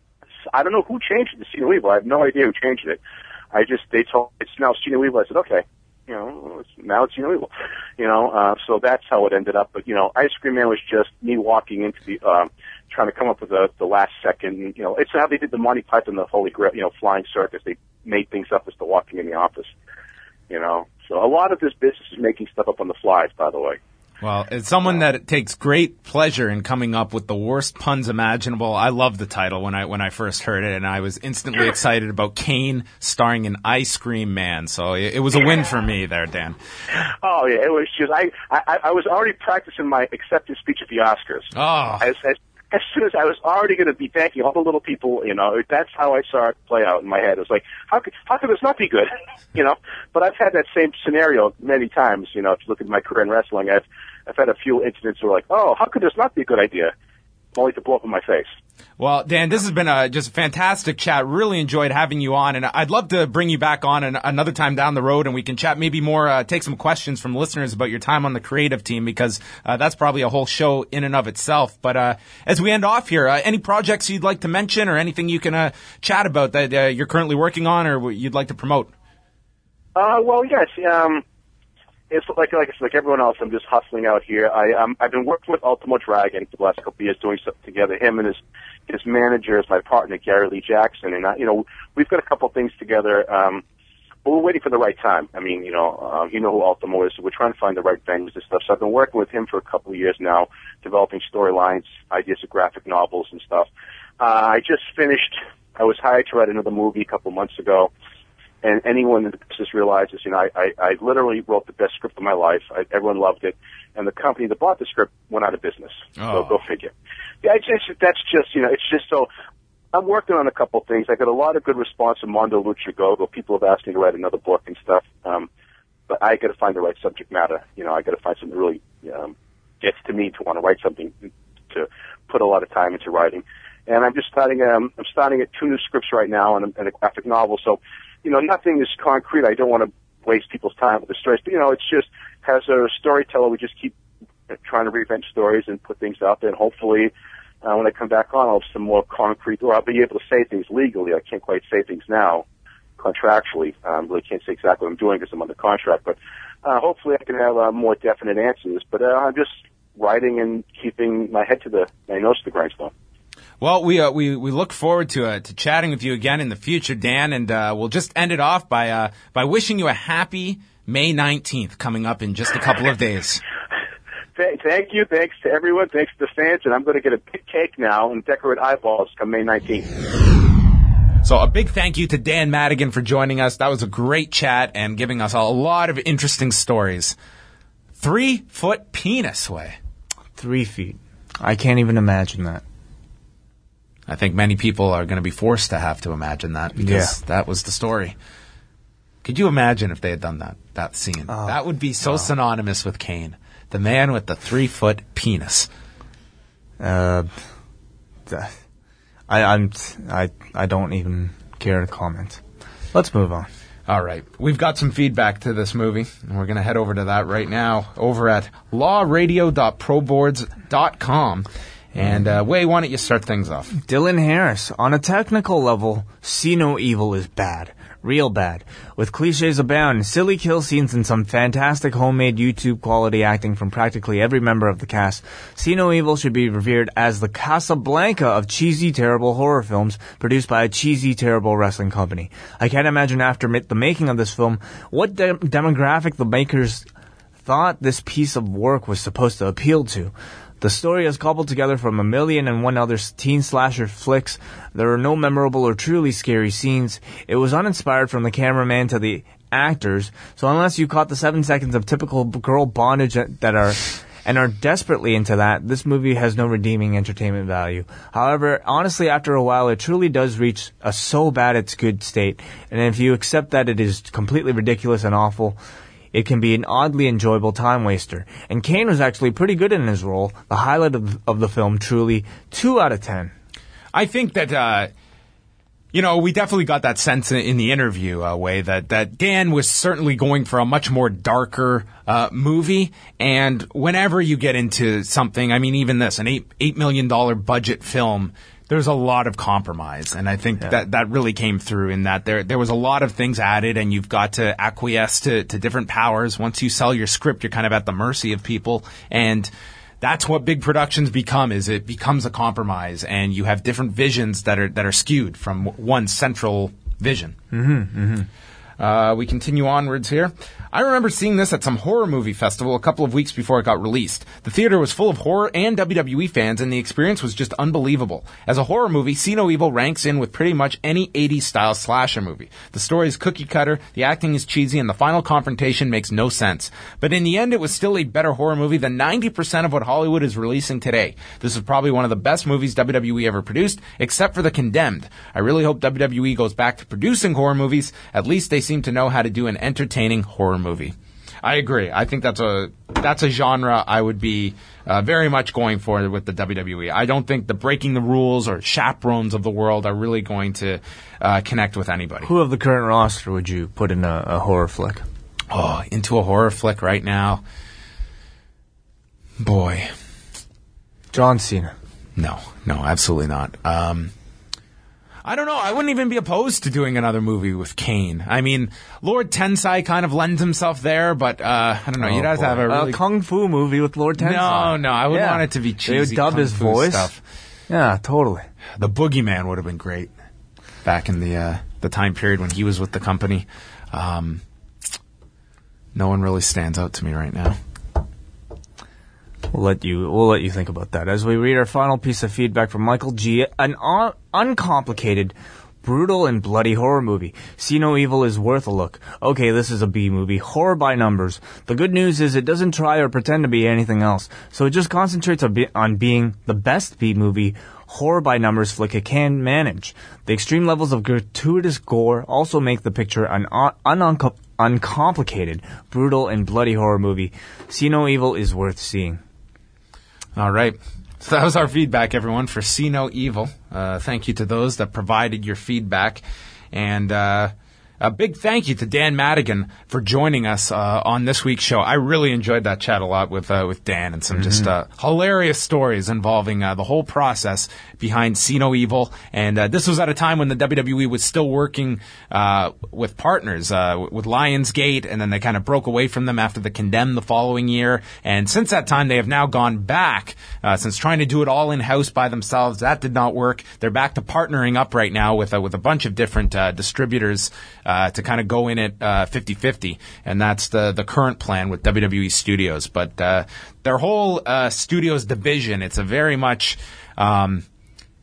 I don't know who changed it to Cena Weevil. I have no idea who changed it. I just they told it's now Cena Weevil. I said, okay. You know, it's, now it's illegal. You know, uh, so that's how it ended up. But, you know, Ice Cream Man was just me walking into the, um, trying to come up with the, the last second, you know, it's how they did the Monty Python, the Holy Grail, you know, Flying Circus. They made things up as to walking in the office, you know. So a lot of this business is making stuff up on the flies, by the way. Well, as someone that takes great pleasure in coming up with the worst puns imaginable, I loved the title when I when I first heard it, and I was instantly excited about Kane starring in Ice Cream Man. So it, it was a win for me there, Dan. Oh yeah, it was just I I, I was already practicing my acceptance speech at the Oscars. Oh. As, as, as soon as I was already going to be thanking all the little people, you know, that's how I saw it play out in my head. It was like, how could how could this not be good, you know? But I've had that same scenario many times. You know, if you look at my career in wrestling, I've I've had a few incidents where like, oh, how could this not be a good idea? Only to blow up in my face. Well, Dan, this has been a just a fantastic chat. Really enjoyed having you on, and I'd love to bring you back on an, another time down the road, and we can chat maybe more, uh, take some questions from listeners about your time on the creative team, because uh, that's probably a whole show in and of itself. But uh, as we end off here, uh, any projects you'd like to mention or anything you can uh, chat about that uh, you're currently working on or you'd like to promote? Uh, well, yes. Um, it's like like it's like everyone else. I'm just hustling out here. I um, I've been working with Ultimo Dragon for the last couple of years, doing stuff together. Him and his his manager is my partner, Gary Lee Jackson, and I, you know, we've got a couple of things together. Um, but we're waiting for the right time. I mean, you know, uh, you know who Ultimo is, so we're trying to find the right venues and stuff. So I've been working with him for a couple of years now, developing storylines, ideas of graphic novels and stuff. Uh, I just finished. I was hired to write another movie a couple of months ago. And anyone in the business realizes, you know, I, I, I literally wrote the best script of my life. I, everyone loved it. And the company that bought the script went out of business. Oh. So go figure. Yeah, it's just, that's just, you know, it's just so, I'm working on a couple of things. I got a lot of good response from Mondo Lucha Go. People have asked me to write another book and stuff. Um, but I got to find the right subject matter. You know, I got to find something that really, um, gets to me to want to write something, to put a lot of time into writing. And I'm just starting, um, I'm starting at two new scripts right now and a, and a graphic novel. So, you know, nothing is concrete. I don't want to waste people's time with the stories. But, you know, it's just, as a storyteller, we just keep trying to reinvent stories and put things out there. And hopefully, uh, when I come back on, I'll have some more concrete, or I'll be able to say things legally. I can't quite say things now, contractually. I um, really can't say exactly what I'm doing because I'm under contract. But uh, hopefully I can have uh, more definite answers. But uh, I'm just writing and keeping my head to the, my nose to the grindstone. Well, we uh, we we look forward to uh, to chatting with you again in the future, Dan, and uh, we'll just end it off by uh, by wishing you a happy May nineteenth coming up in just a couple of days. Thank you. Thanks to everyone. Thanks to the fans. And I'm going to get a big cake now and decorate eyeballs come May nineteenth. So a big thank you to Dan Madigan for joining us. That was a great chat and giving us a lot of interesting stories. Three-foot penis, way. Three feet. I can't even imagine that. I think many people are going to be forced to have to imagine that because yeah. that was the story. Could you imagine if they had done that, that scene? Oh, that would be so oh. synonymous with Kane. The man with the three-foot penis. Uh, I, I'm, I, I don't even care to comment. Let's move on. All right. We've got some feedback to this movie, and we're going to head over to that right now over at law radio dot proboards dot com. And, uh, Way, why don't you start things off? Dylan Harris. On a technical level, See No Evil is bad. Real bad. With cliches abound, silly kill scenes, and some fantastic homemade YouTube quality acting from practically every member of the cast, See No Evil should be revered as the Casablanca of cheesy, terrible horror films produced by a cheesy, terrible wrestling company. I can't imagine after the making of this film what de- demographic the makers thought this piece of work was supposed to appeal to. The story is cobbled together from a million and one other teen slasher flicks. There are no memorable or truly scary scenes. It was uninspired from the cameraman to the actors, so unless you caught the seven seconds of typical girl bondage that are and are desperately into that, this movie has no redeeming entertainment value. However, honestly, after a while, it truly does reach a so bad it's good state, and if you accept that it is completely ridiculous and awful, it can be an oddly enjoyable time waster. And Kane was actually pretty good in his role. The highlight of, of the film, truly, two out of ten. I think that, uh, you know, we definitely got that sense in, in the interview, uh, Way, that, that Dan was certainly going for a much more darker uh, movie. And whenever you get into something, I mean, even this, an eight, eight million dollars budget film, there's a lot of compromise, and I think yeah. that that really came through in that there there was a lot of things added, and you've got to acquiesce to, to different powers. Once you sell your script, you're kind of at the mercy of people, and that's what big productions become, is it becomes a compromise, and you have different visions that are that are skewed from one central vision. Mm-hmm, mm-hmm. Uh, we continue onwards here. I remember seeing this at some horror movie festival a couple of weeks before it got released. The theater was full of horror and W W E fans, and the experience was just unbelievable. As a horror movie, See No Evil ranks in with pretty much any eighties-style slasher movie. The story is cookie-cutter, the acting is cheesy, and the final confrontation makes no sense. But in the end, it was still a better horror movie than ninety percent of what Hollywood is releasing today. This is probably one of the best movies W W E ever produced, except for The Condemned. I really hope W W E goes back to producing horror movies. At least they seem to know how to do an entertaining horror movie. I agree. I think that's a that's a genre I would be uh, very much going for with the W W E. I don't think the Breaking the Rules or Chaperones of the world are really going to uh, connect with anybody. Who of the current roster would you put in a, a horror flick? Oh, into a horror flick right now? Boy. John Cena. No, no, absolutely not. Um, I don't know. I wouldn't even be opposed to doing another movie with Kane. I mean, Lord Tensai kind of lends himself there, but uh, I don't know. Oh, You'd have to have a really... a kung fu movie with Lord Tensai. No, no. I would yeah. want it to be cheesy. They would dub kung his fu voice. Stuff. Yeah, totally. The Boogeyman would have been great back in the uh, the time period when he was with the company. Um, no one really stands out to me right now. We'll let you. We'll let you think about that as we read our final piece of feedback from Michael G. An un- uncomplicated, brutal, and bloody horror movie. See No Evil is worth a look. Okay, this is a B movie. Horror by numbers. The good news is it doesn't try or pretend to be anything else. So it just concentrates on, be- on being the best B movie horror by numbers flick it can manage. The extreme levels of gratuitous gore also make the picture an un- un- uncomplicated, brutal, and bloody horror movie. See No Evil is worth seeing. All right. So that was our feedback, everyone, for See No Evil. Uh, thank you to those that provided your feedback. And uh, a big thank you to Dan Madigan for joining us uh, on this week's show. I really enjoyed that chat a lot with uh, with Dan, and some mm-hmm. just uh, hilarious stories involving uh, the whole process behind See No Evil. And uh, this was at a time when the W W E was still working uh, with partners, uh, with Lionsgate, and then they kind of broke away from them after The Condemned the following year. And since that time, they have now gone back, uh, since trying to do it all in-house by themselves. That did not work. They're back to partnering up right now with, uh, with a bunch of different uh, distributors uh, to kind of go in it uh, fifty-fifty. And that's the, the current plan with W W E Studios. But uh, their whole uh, studios division, it's a very much... Um,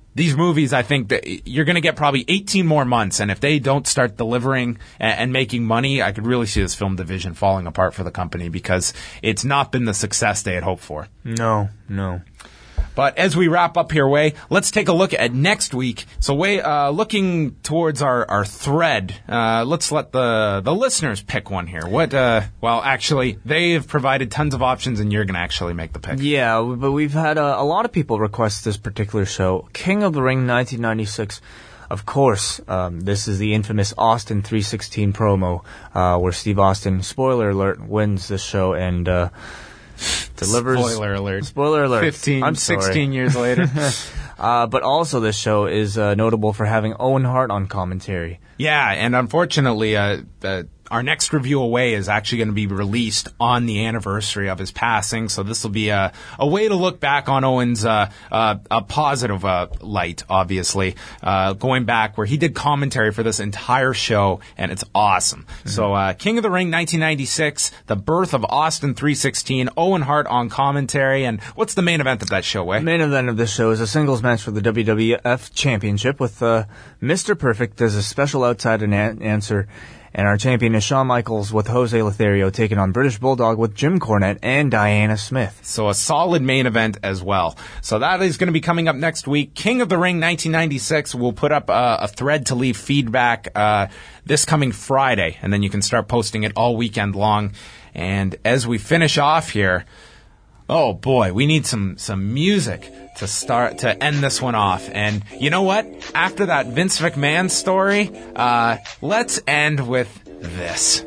these movies, I think that you're going to get probably eighteen more months, and if they don't start delivering and, and making money, I could really see this film division falling apart for the company because it's not been the success they had hoped for. No, no. But as we wrap up here, Way, let's take a look at next week. So, Way, uh, looking towards our, our thread, uh, let's let the, the listeners pick one here. What, uh, well, actually, they've provided tons of options, and you're going to actually make the pick. Yeah, but we've had a, a lot of people request this particular show. King of the Ring nineteen ninety-six. Of course, um, this is the infamous Austin three sixteen promo, uh, where Steve Austin, spoiler alert, wins this show and, uh, delivers. Spoiler alert. Spoiler alert. fifteen, I'm sorry. sixteen years later. uh, but also this show is uh, notable for having Owen Hart on commentary. Yeah, and unfortunately, uh, uh, our next review away is actually going to be released on the anniversary of his passing, so this will be a, a way to look back on Owen's uh, uh, a positive uh, light, obviously, uh, going back where he did commentary for this entire show, and it's awesome. Mm-hmm. So uh, King of the Ring nineteen ninety-six, the birth of Austin three sixteen, Owen Hart on commentary, and what's the main event of that show, Way? The main event of this show is a singles match for the W W F Championship with uh, Mister Perfect as a special outside an- answer. And our champion is Shawn Michaels with Jose Lothario taking on British Bulldog with Jim Cornette and Diana Smith. So a solid main event as well. So that is going to be coming up next week. King of the Ring nineteen ninety-six. We'll put up uh, a thread to leave feedback uh, this coming Friday, and then you can start posting it all weekend long. And as we finish off here, oh boy, we need some some music to start to end this one off. And you know what? After that Vince McMahon story, uh, let's end with this.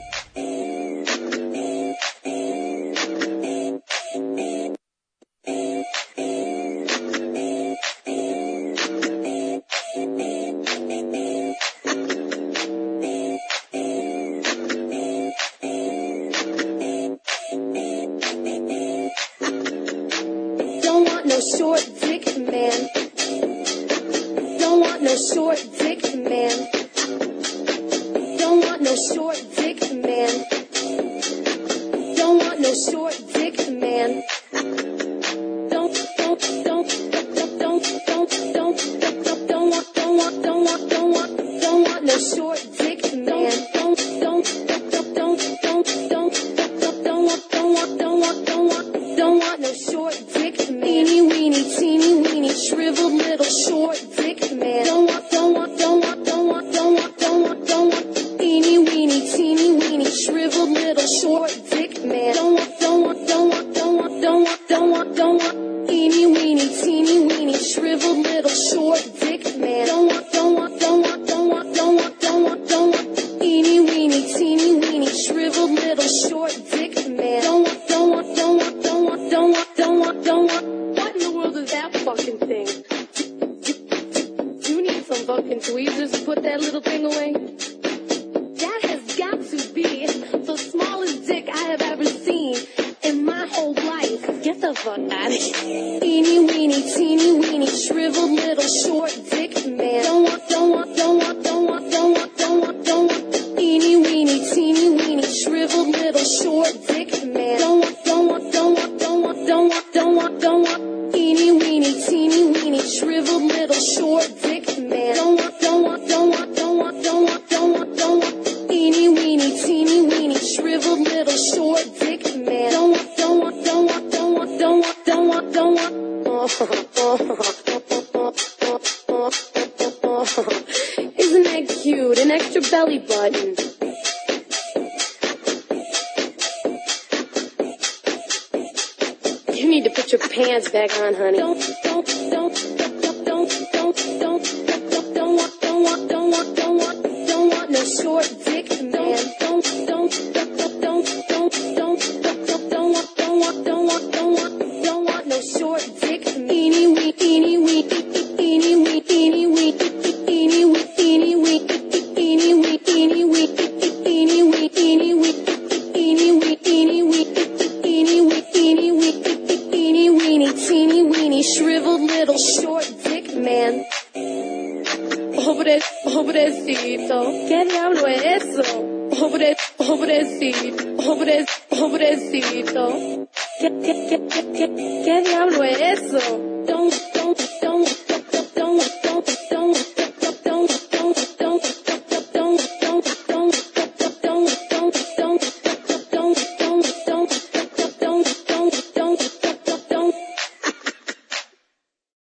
Short dick man. Don't want no short dick man. Don't want no short dick man. Don't want no short dick man. Don't don't don't don't don't don't don't don't want don't want don't want don't want don't want no short dick man. Don't don't don't don't don't don't don't don't want don't want don't want don't want don't want no short dick man. Teeny weeny teeny weeny shriveled little short dick man. Don't want don't want don't want don't want don't want don't want don't want teeny weeny teeny weeny shriveled little short dick man. Don't want don't want don't want don't want don't want don't want don't want teeny weeny teeny weeny shriveled little short dick man. Don't want don't want don't want don't want don't want don't want don't want teeny weeny teeny weeny shriveled little short dick man. Don't want don't want don't want don't want don't want don't want don't want. What in the world is that fucking thing? You need some fucking tweezers to put that little thing away. That has got to be the smallest dick I have ever seen in my whole life. Get the fuck out of here. Teeny weeny, teeny weeny, shriveled little short dick man. Don't want, don't want, don't want, don't want, don't want, don't want, don't want. Teeny weeny, teeny weeny, shriveled little short dick man. Don't want, don't want, don't want, don't want, don't want, don't want, don't want. Teeny weeny, teeny weeny, shriveled little short dick man. Don't want, don't want, don't want, don't want, don't want, don't want, don't want. Teeny weeny, teeny weeny, shriveled little short dick man. Don't want, don't want, don't want, don't want, don't want, don't want, don't want. Isn't that cute? An extra belly button. You need to put your pants back on, honey. Don't, don't, don't, don't, don't, don't, don't, don't, don't want, don't want, don't want, don't want, don't want no short dick man. Don't, don't, don't, don't, don't, don't, don't, don't want, don't want, don't want, don't want, don't want no short dick man. Eeny wee, eeny wee, eeny wee, eeny wee, eeny wee, eeny wee, eeny wee, eeny wee, eeny wee, eeny wee, eeny wee, eeny wee, eeny wee, eeny wee. Teeny weeny, teeny weeny, shriveled little short dick man. Pobre, pobrecito, ¿qué diablo es eso? Pobre, pobrecito, pobre, pobrecito, ¿qué, qué, qué, qué, qué, qué diablo es eso? Don't